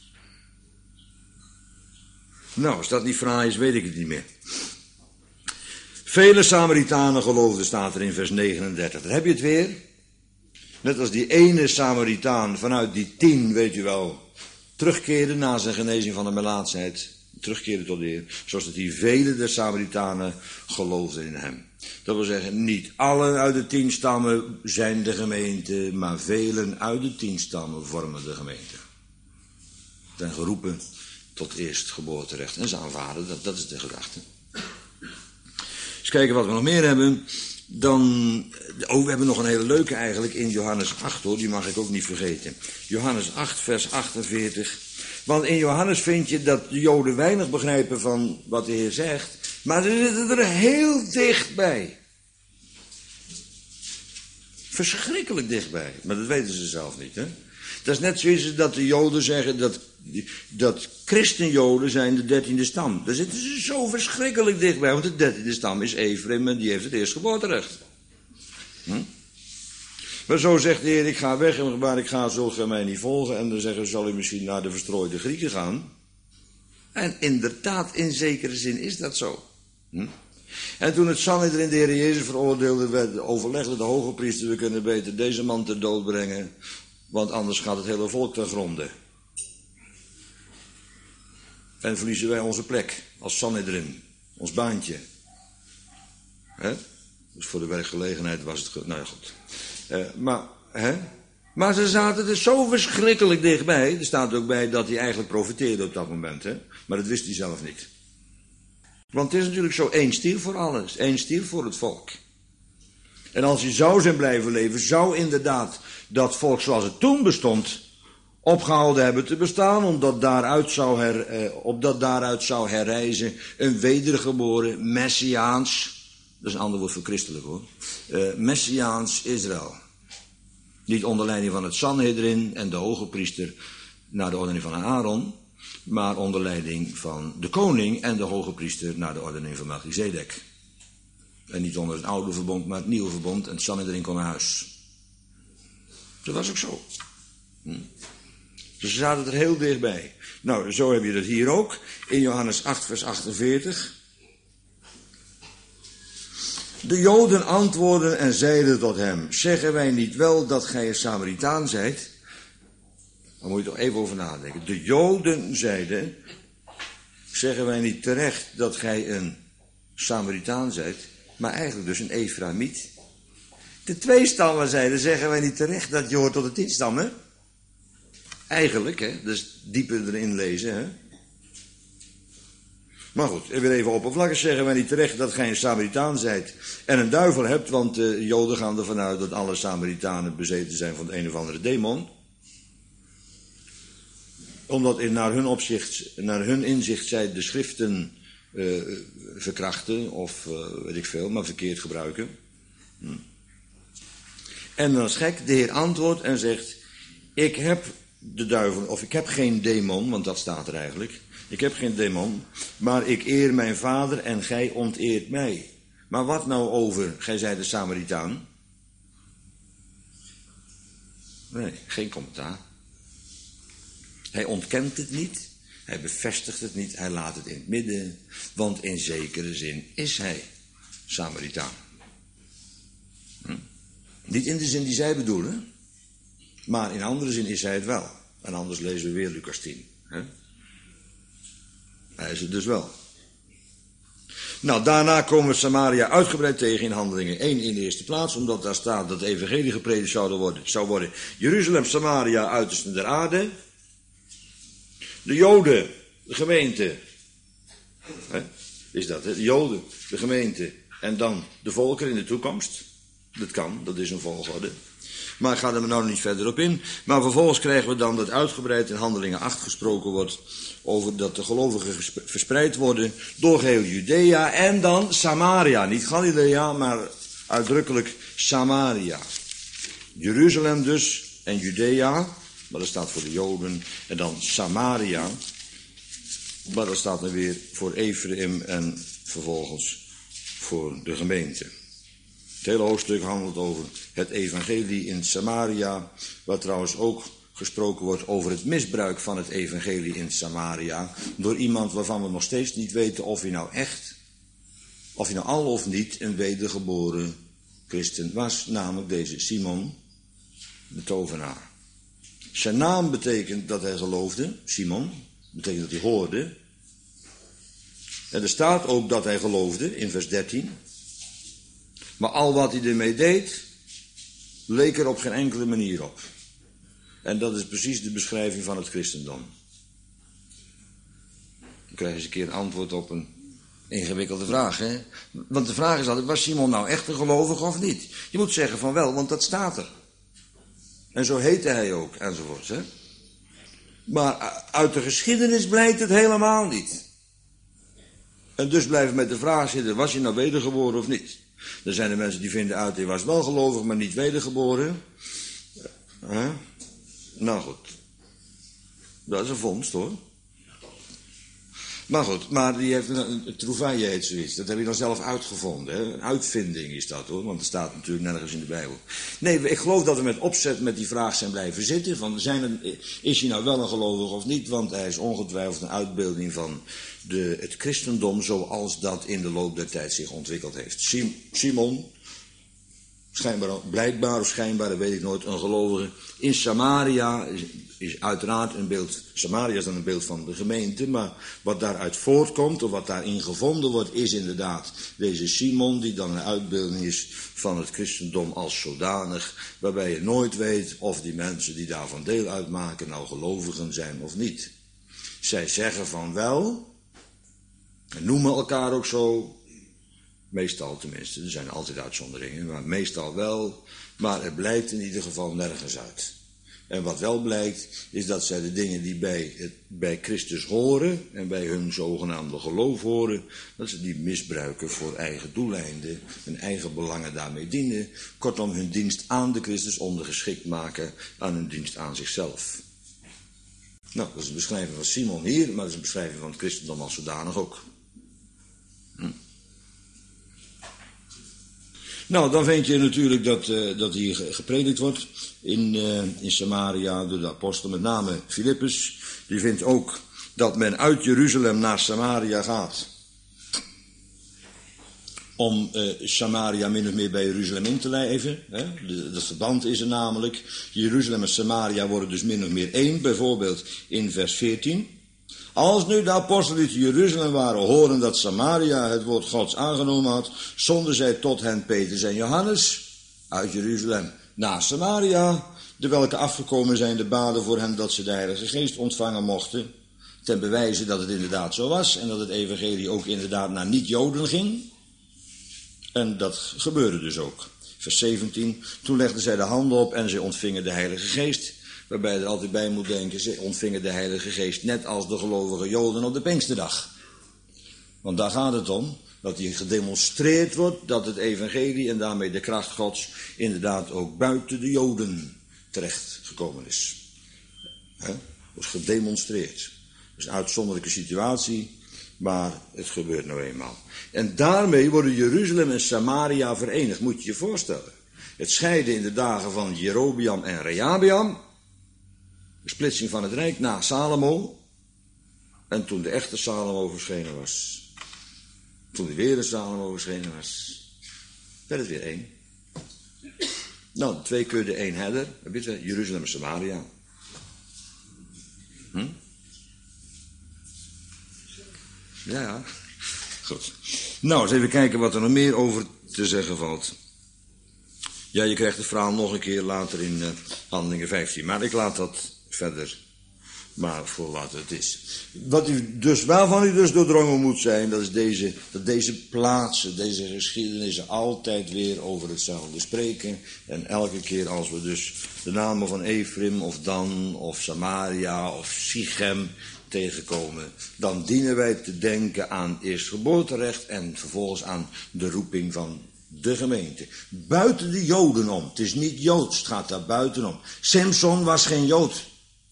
Nou, als dat niet fraai is, weet ik het niet meer. Vele Samaritanen geloofden, staat er in vers 39. Daar heb je het weer. Net als die ene Samaritaan vanuit die 10, weet u wel, terugkeerde na zijn genezing van de melaatsheid. terugkeren tot de Heer, zoals dat hier vele der Samaritanen geloofden in hem. Dat wil zeggen, niet allen uit de 10 stammen zijn de gemeente, maar velen uit de 10 stammen vormen de gemeente. Zijn geroepen tot eerstgeboorterecht. En ze aanvaarden, dat is de gedachte. Eens kijken wat we nog meer hebben. We hebben nog een hele leuke eigenlijk in Johannes 8 hoor, die mag ik ook niet vergeten. Johannes 8 vers 48. Want in Johannes vind je dat de Joden weinig begrijpen van wat de Heer zegt. Maar ze zitten er heel dichtbij. Verschrikkelijk dichtbij. Maar dat weten ze zelf niet, hè. Dat is net zoals dat de Joden zeggen dat christenjoden zijn de 13e stam. Daar zitten ze zo verschrikkelijk dichtbij. Want de 13e stam is Efraim en die heeft het eerstgeboorterecht. Maar zo zegt de Heer, ik ga weg en waar ik ga zult gij mij niet volgen. En dan zeggen ze, zal u misschien naar de verstrooide Grieken gaan? En inderdaad, in zekere zin is dat zo. En toen het Sanhedrin de Heer Jezus veroordeelde, overlegde de hoge priester, we kunnen beter deze man ter dood brengen, want anders gaat het hele volk ten gronde. En verliezen wij onze plek als Sanhedrin, ons baantje. Dus voor de werkgelegenheid was het nou ja, goed. Maar ze zaten er zo verschrikkelijk dichtbij. Er staat ook bij dat hij eigenlijk profiteerde op dat moment. Maar dat wist hij zelf niet. Want het is natuurlijk zo, één stier voor alles. Één stier voor het volk. En als hij zou zijn blijven leven, zou inderdaad dat volk zoals het toen bestond opgehouden hebben te bestaan, opdat daaruit zou herrijzen een wedergeboren Messiaans, dat is een ander woord voor christelijk hoor, Messiaans Israël. Niet onder leiding van het Sanhedrin en de hoge priester naar de ordening van Aaron, maar onder leiding van de koning en de hoge priester naar de ordening van Melchizedek. En niet onder het oude verbond, maar het nieuwe verbond, en het Sanhedrin kon naar huis. Dat was ook zo. Dus ze zaten er heel dichtbij. Nou, zo heb je dat hier ook, in Johannes 8 vers 48. De Joden antwoordden en zeiden tot hem, zeggen wij niet wel dat gij een Samaritaan zijt? Daar moet je toch even over nadenken. De Joden zeiden, zeggen wij niet terecht dat gij een Samaritaan zijt, maar eigenlijk dus een Efraïmiet? De 2 stammen zeiden, zeggen wij niet terecht dat je hoort tot de 10 stammen? Eigenlijk, dus dieper erin lezen, Maar goed, weer even oppervlakkig, zeggen wij niet terecht dat gij een Samaritaan zijt en een duivel hebt, want de Joden gaan ervan uit dat alle Samaritanen bezeten zijn van de een of andere demon. Omdat naar hun inzicht zij de schriften verkrachten of weet ik veel, maar verkeerd gebruiken. En dan is gek, de Heer antwoordt en zegt, ik heb de duivel, of ik heb geen demon, want dat staat er eigenlijk. Ik heb geen demon, maar ik eer mijn vader en gij onteert mij. Maar wat nou over, gij zijt de Samaritaan? Nee, geen commentaar. Hij ontkent het niet, hij bevestigt het niet, hij laat het in het midden, want in zekere zin is hij Samaritaan. Niet in de zin die zij bedoelen, maar in andere zin is hij het wel. En anders lezen we weer Lucas 10. Hij is het dus wel. Nou, daarna komen we Samaria uitgebreid tegen in Handelingen 1 in de eerste plaats, omdat daar staat dat de evangelie gepredikt zou worden. Jeruzalem, Samaria, uitersten der aarde. De Joden, de gemeente. Is dat, de Joden, de gemeente. En dan de volkeren in de toekomst. Dat kan, dat is een volgorde. Maar ik ga er nou niet verder op in. Maar vervolgens krijgen we dan dat uitgebreid in Handelingen 8 gesproken wordt over dat de gelovigen verspreid worden door heel Judea en dan Samaria. Niet Galilea, maar uitdrukkelijk Samaria. Jeruzalem dus en Judea, maar dat staat voor de Joden. En dan Samaria, maar dat staat dan weer voor Efraïm en vervolgens voor de gemeente. Het hele hoofdstuk handelt over het evangelie in Samaria, waar trouwens ook gesproken wordt over het misbruik van het evangelie in Samaria, door iemand waarvan we nog steeds niet weten of hij nou al of niet een wedergeboren christen was, namelijk deze Simon, de tovenaar. Zijn naam betekent dat hij geloofde, Simon, betekent dat hij hoorde, En er staat ook dat hij geloofde, in vers 13. Maar al wat hij ermee deed, leek er op geen enkele manier op. En dat is precies de beschrijving van het christendom. Dan krijg je eens een keer een antwoord op een ingewikkelde vraag, hè? Want de vraag is altijd, was Simon nou echt een gelovige of niet? Je moet zeggen van wel, want dat staat er. En zo heette hij ook, enzovoort, hè? Maar uit de geschiedenis blijkt het helemaal niet. En dus blijven met de vraag zitten, was hij nou wedergeboren of niet? Er zijn de mensen die vinden uit, hij was wel gelovig, maar niet wedergeboren. Nou goed. Dat is een vondst, hoor. Maar goed, maar die heeft een trouvaille heet zoiets. Dat heb je dan zelf uitgevonden. Hè? Een uitvinding is dat, hoor. Want er staat natuurlijk nergens in de Bijbel. Nee, ik geloof dat we met opzet met die vraag zijn blijven zitten. Van, is hij nou wel een gelovige of niet? Want hij is ongetwijfeld een uitbeelding van het christendom zoals dat in de loop der tijd zich ontwikkeld heeft. Simon, blijkbaar of schijnbaar, dat weet ik nooit, een gelovige. In Samaria is uiteraard een beeld, Samaria is dan een beeld van de gemeente, maar wat daaruit voortkomt, of wat daarin gevonden wordt, is inderdaad deze Simon, die dan een uitbeelding is van het christendom als zodanig, waarbij je nooit weet of die mensen die daarvan deel uitmaken nou gelovigen zijn of niet. Zij zeggen van wel, en noemen elkaar ook zo, meestal tenminste, er zijn altijd uitzonderingen, maar meestal wel, maar het blijkt in ieder geval nergens uit. En wat wel blijkt, is dat zij de dingen die bij Christus horen en bij hun zogenaamde geloof horen, dat ze die misbruiken voor eigen doeleinden, hun eigen belangen daarmee dienen. Kortom, hun dienst aan de Christus ondergeschikt maken aan hun dienst aan zichzelf. Nou, dat is een beschrijving van Simon hier, maar dat is een beschrijving van het christendom als zodanig ook. Nou, dan vind je natuurlijk dat hier gepredikt wordt in Samaria door de apostel, met name Filippus. Die vindt ook dat men uit Jeruzalem naar Samaria gaat. Om Samaria min of meer bij Jeruzalem in te lijven. Dat verband is er namelijk. Jeruzalem en Samaria worden dus min of meer één. Bijvoorbeeld in vers 14. Als nu de apostelen die te Jeruzalem waren horen dat Samaria het woord Gods aangenomen had, zonden zij tot hen Petrus en Johannes uit Jeruzalem naar Samaria, de welke afgekomen zijn de baden voor hen dat ze de Heilige Geest ontvangen mochten, ten bewijze dat het inderdaad zo was en dat het evangelie ook inderdaad naar niet-Joden ging. En dat gebeurde dus ook. Vers 17, toen legden zij de handen op en zij ontvingen de Heilige Geest. Waarbij je er altijd bij moet denken, ze ontvingen de Heilige Geest net als de gelovige Joden op de Pinksterdag. Want daar gaat het om, dat hier gedemonstreerd wordt dat het evangelie en daarmee de kracht Gods inderdaad ook buiten de Joden terecht gekomen is. Wordt gedemonstreerd. Dat is een uitzonderlijke situatie, maar het gebeurt nou eenmaal. En daarmee worden Jeruzalem en Samaria verenigd, moet je je voorstellen. Het scheiden in de dagen van Jerobeam en Rehabeam. De splitsing van het rijk na Salomo. En toen de echte Salomo verschenen was. Toen de weer de Salomo verschenen was. Werd het weer één. Nou, de 2 kudden, 1 herder. Weet je, Jeruzalem en Samaria. Ja. Goed. Nou, eens even kijken wat er nog meer over te zeggen valt. Ja, je krijgt het verhaal nog een keer later in Handelingen 15. Maar ik laat dat verder maar voor wat het is. Waarvan u dus doordrongen moet zijn, dat is dat deze plaatsen, deze geschiedenissen altijd weer over hetzelfde spreken. En elke keer als we dus de namen van Ephraim of Dan of Samaria of Sichem tegenkomen, dan dienen wij te denken aan eerstgeboorterecht en vervolgens aan de roeping van de gemeente. Buiten de Joden om. Het is niet Joods, het gaat daar buitenom. Samson was geen Jood.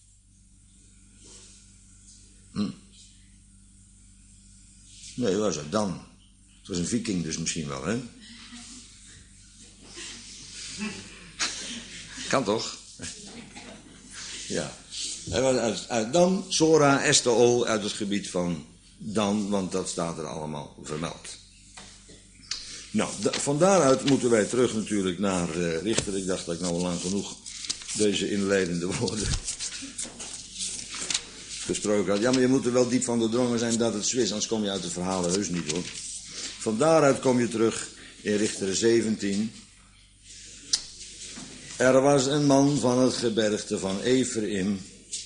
Nee, was het dan. Het was een viking dus misschien wel, hè? Kan toch? Ja. Hij was uit Dan, Sora, Estaol, uit het gebied van Dan, want dat staat er allemaal vermeld. Nou, van daaruit moeten wij terug natuurlijk naar Richter. Ik dacht dat ik nou al lang genoeg deze inleidende woorden gesproken had. Ja, maar je moet er wel diep van doordrongen zijn dat het zo is, anders kom je uit de verhalen heus niet hoor. Van daaruit kom je terug in Richteren 17. Er was een man van het gebergte van Ephraim.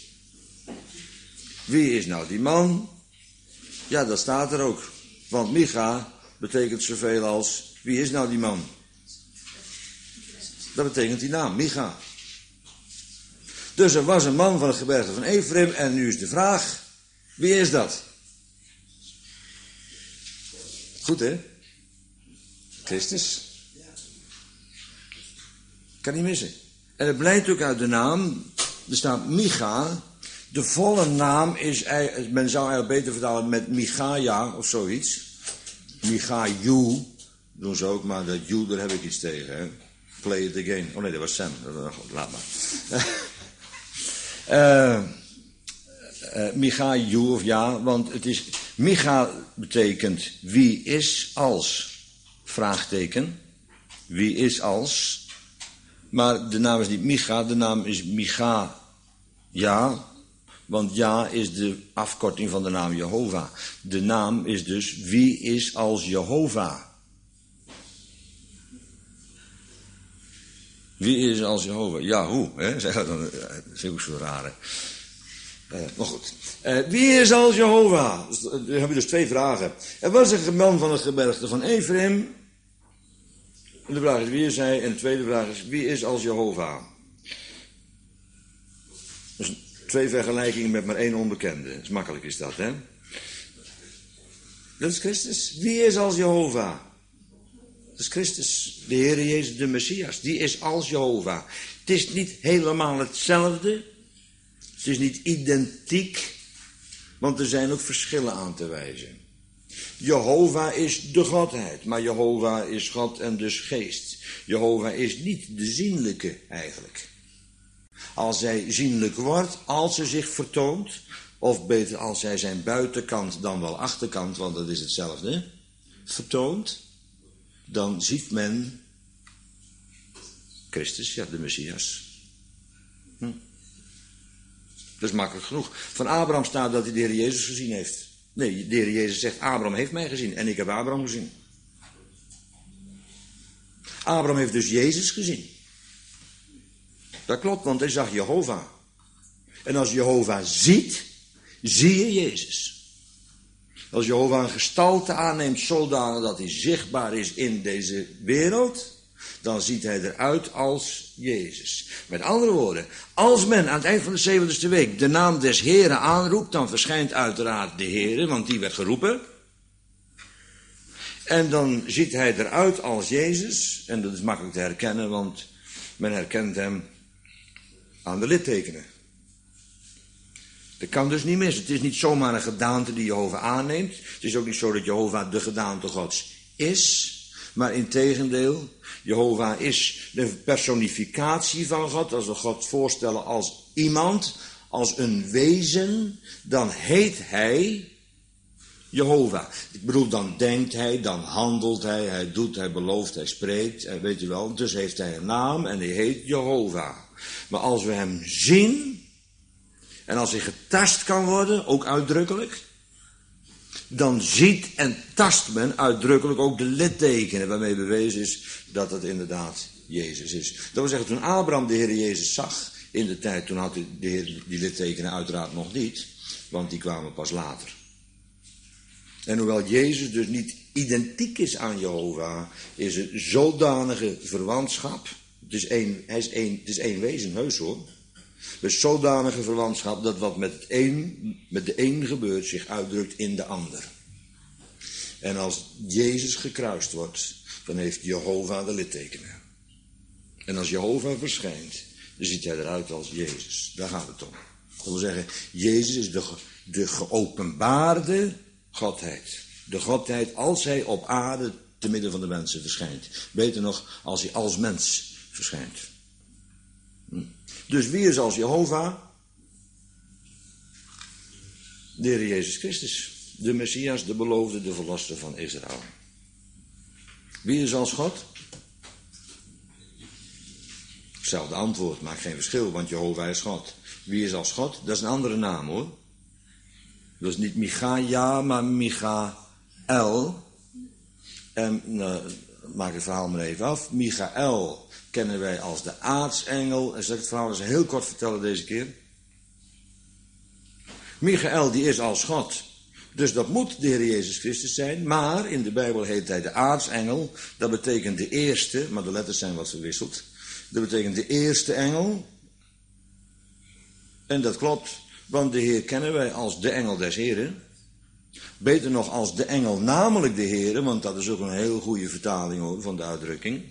Wie is nou die man? Ja, dat staat er ook. Want Micha betekent zoveel als, wie is nou die man? Dat betekent die naam, Micha. Dus er was een man van het gebergte van Ephraim en nu is de vraag, wie is dat? Goed hè? Christus. Kan niet missen. En het blijkt ook uit de naam, er staat Micha. De volle naam is, men zou eigenlijk beter vertalen met Michaja of zoiets. Michaju, doen ze ook, maar dat you, daar heb ik iets tegen. Hè? Play it again. Oh nee, dat was Sam. Laat maar. Michaju of ja, want het is, Micha betekent wie is als, vraagteken. Wie is als. Maar de naam is niet Micha, de naam is Micha, ja. Want ja is de afkorting van de naam Jehovah. De naam is dus wie is als Jehovah. Wie is als Jehovah? Ja, hoe? Hè? Dat is ook zo raar. Maar goed. Wie is als Jehovah? Dan heb je dus twee vragen. Er was een man van het gebergte van Ephraim. En de vraag is wie is hij? En de tweede vraag is wie is als Jehovah? Dus 2 vergelijkingen met maar 1 onbekende. Dus makkelijk is dat, hè? Dat is Christus. Wie is als Jehovah? Dat is Christus, de Heer Jezus, de Messias. Die is als Jehovah. Het is niet helemaal hetzelfde. Het is niet identiek. Want er zijn ook verschillen aan te wijzen. Jehovah is de Godheid. Maar Jehovah is God en dus geest. Jehovah is niet de zienlijke eigenlijk. Als hij zienlijk wordt, als hij zich vertoont, of beter als hij zijn buitenkant dan wel achterkant, want dat is hetzelfde, vertoont, dan ziet men Christus, ja, de Messias. Dat is makkelijk genoeg. Van Abraham staat dat hij de Heer Jezus gezien heeft. Nee, de Heer Jezus zegt, Abraham heeft mij gezien en ik heb Abraham gezien. Abraham heeft dus Jezus gezien. Dat klopt, want hij zag Jehovah. En als Jehovah ziet, zie je Jezus. Als Jehovah een gestalte aanneemt zodanig dat hij zichtbaar is in deze wereld, dan ziet hij eruit als Jezus. Met andere woorden, als men aan het eind van de 70ste week de naam des Heren aanroept, dan verschijnt uiteraard de Heere, want die werd geroepen. En dan ziet hij eruit als Jezus, en dat is makkelijk te herkennen, want men herkent hem aan de littekenen. Dat kan dus niet mis. Het is niet zomaar een gedaante die Jehovah aanneemt. Het is ook niet zo dat Jehovah de gedaante Gods is. Maar integendeel, Jehovah is de personificatie van God. Als we God voorstellen als iemand, als een wezen, dan heet hij Jehovah. Ik bedoel, dan denkt hij, dan handelt hij, hij doet, hij belooft, hij spreekt, weet je wel. Dus heeft hij een naam en hij heet Jehovah. Maar als we hem zien, en als hij getast kan worden, ook uitdrukkelijk, dan ziet en tast men uitdrukkelijk ook de littekenen waarmee bewezen is dat het inderdaad Jezus is. Dat wil zeggen, toen Abraham de Heer Jezus zag, in de tijd, toen had de Heer die littekenen uiteraard nog niet, want die kwamen pas later. En hoewel Jezus dus niet identiek is aan Jehovah, is het zodanige verwantschap. Het is één wezen, heus hoor. Dus zodanige verwantschap dat wat met de een gebeurt zich uitdrukt in de ander. En als Jezus gekruist wordt, dan heeft Jehovah de littekenen. En als Jehovah verschijnt, dan ziet hij eruit als Jezus. Daar gaat het om. Dat wil zeggen, Jezus is de geopenbaarde Godheid. De Godheid als hij op aarde te midden van de mensen verschijnt. Beter nog, als hij als mens verschijnt. Dus wie is als Jehovah? De Heer Jezus Christus. De Messias, de beloofde, de verlosser van Israël. Wie is als God? Hetzelfde antwoord, maakt geen verschil, want Jehovah is God. Wie is als God? Dat is een andere naam hoor. Dat is niet Michaja, maar Michael. En maak het verhaal maar even af. Michael kennen wij als de aartsengel. En zal ik het verhaal eens heel kort vertellen deze keer. Michael die is als God. Dus dat moet de Heer Jezus Christus zijn. Maar in de Bijbel heet hij de aartsengel. Dat betekent de eerste, maar de letters zijn wat verwisseld. Dat betekent de eerste engel. En dat klopt, want de Heer kennen wij als de engel des Heren. Beter nog als de engel namelijk de Heren, want dat is ook een heel goede vertaling hoor, van de uitdrukking.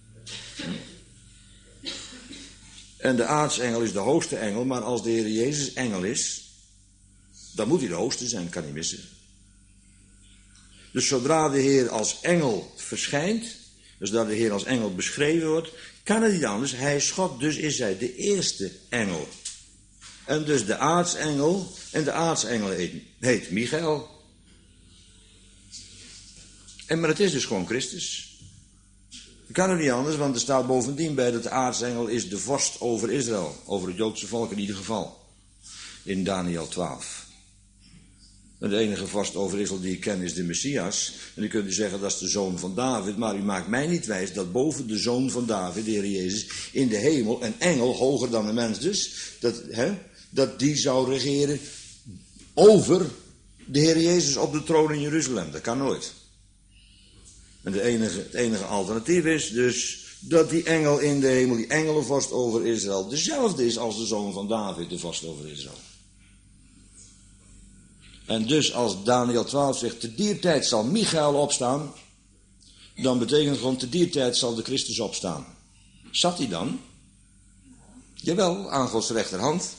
En de aartsengel is de hoogste engel, maar als de Heer Jezus engel is, dan moet hij de hoogste zijn, kan niet missen. Dus zodra de Heer als engel verschijnt, dus dat de Heer als engel beschreven wordt, kan het niet anders. Hij is God, dus is hij de eerste engel. En dus de aartsengel, en de aartsengel heet Michael. Maar het is dus gewoon Christus. Het kan er niet anders, want er staat bovendien bij dat de aartsengel is de vorst over Israël. Over het Joodse volk in ieder geval. In Daniel 12. En de enige vorst over Israël die ik ken is de Messias. En dan kunt u zeggen dat is de zoon van David. Maar u maakt mij niet wijs dat boven de zoon van David, de Heer Jezus, in de hemel, een engel, hoger dan de mens dus, dat die zou regeren over de Heer Jezus op de troon in Jeruzalem. Dat kan nooit. En het enige alternatief is dus dat die engel in de hemel, die engelenvorst over Israël, dezelfde is als de zoon van David, de vorst over Israël. En dus als Daniel 12 zegt, te dier tijd zal Michael opstaan, dan betekent het gewoon, te dier tijd zal de Christus opstaan. Zat hij dan? Jawel, aan Gods rechterhand.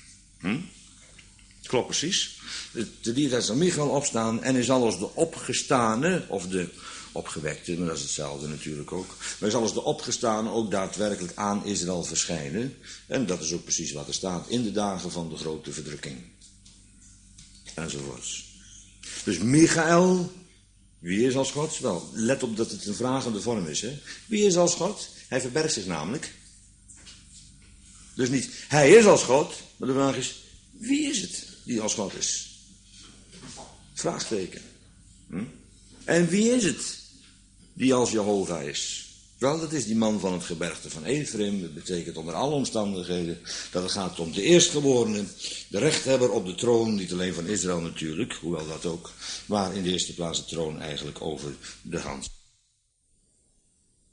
Klopt precies. Te dier tijd zal Michael opstaan en hij zal als de opgestane, of de opgewekte, maar dat is hetzelfde natuurlijk ook. Maar hij zal als de opgestane ook daadwerkelijk aan Israël verschijnen. En dat is ook precies wat er staat in de dagen van de grote verdrukking. Enzovoorts. Dus Michael, wie is als God? Wel, let op dat het een vragende vorm is. Hè? Wie is als God? Hij verbergt zich namelijk. Dus niet, hij is als God, maar de vraag is, wie is het die als God is? Vraagteken. En wie is het die als Jehovah is? Wel, dat is die man van het gebergte van Ephraim. Dat betekent onder alle omstandigheden dat het gaat om de eerstgeborene, de rechthebber op de troon, niet alleen van Israël natuurlijk, hoewel dat ook, maar in de eerste plaats de troon eigenlijk over de gans.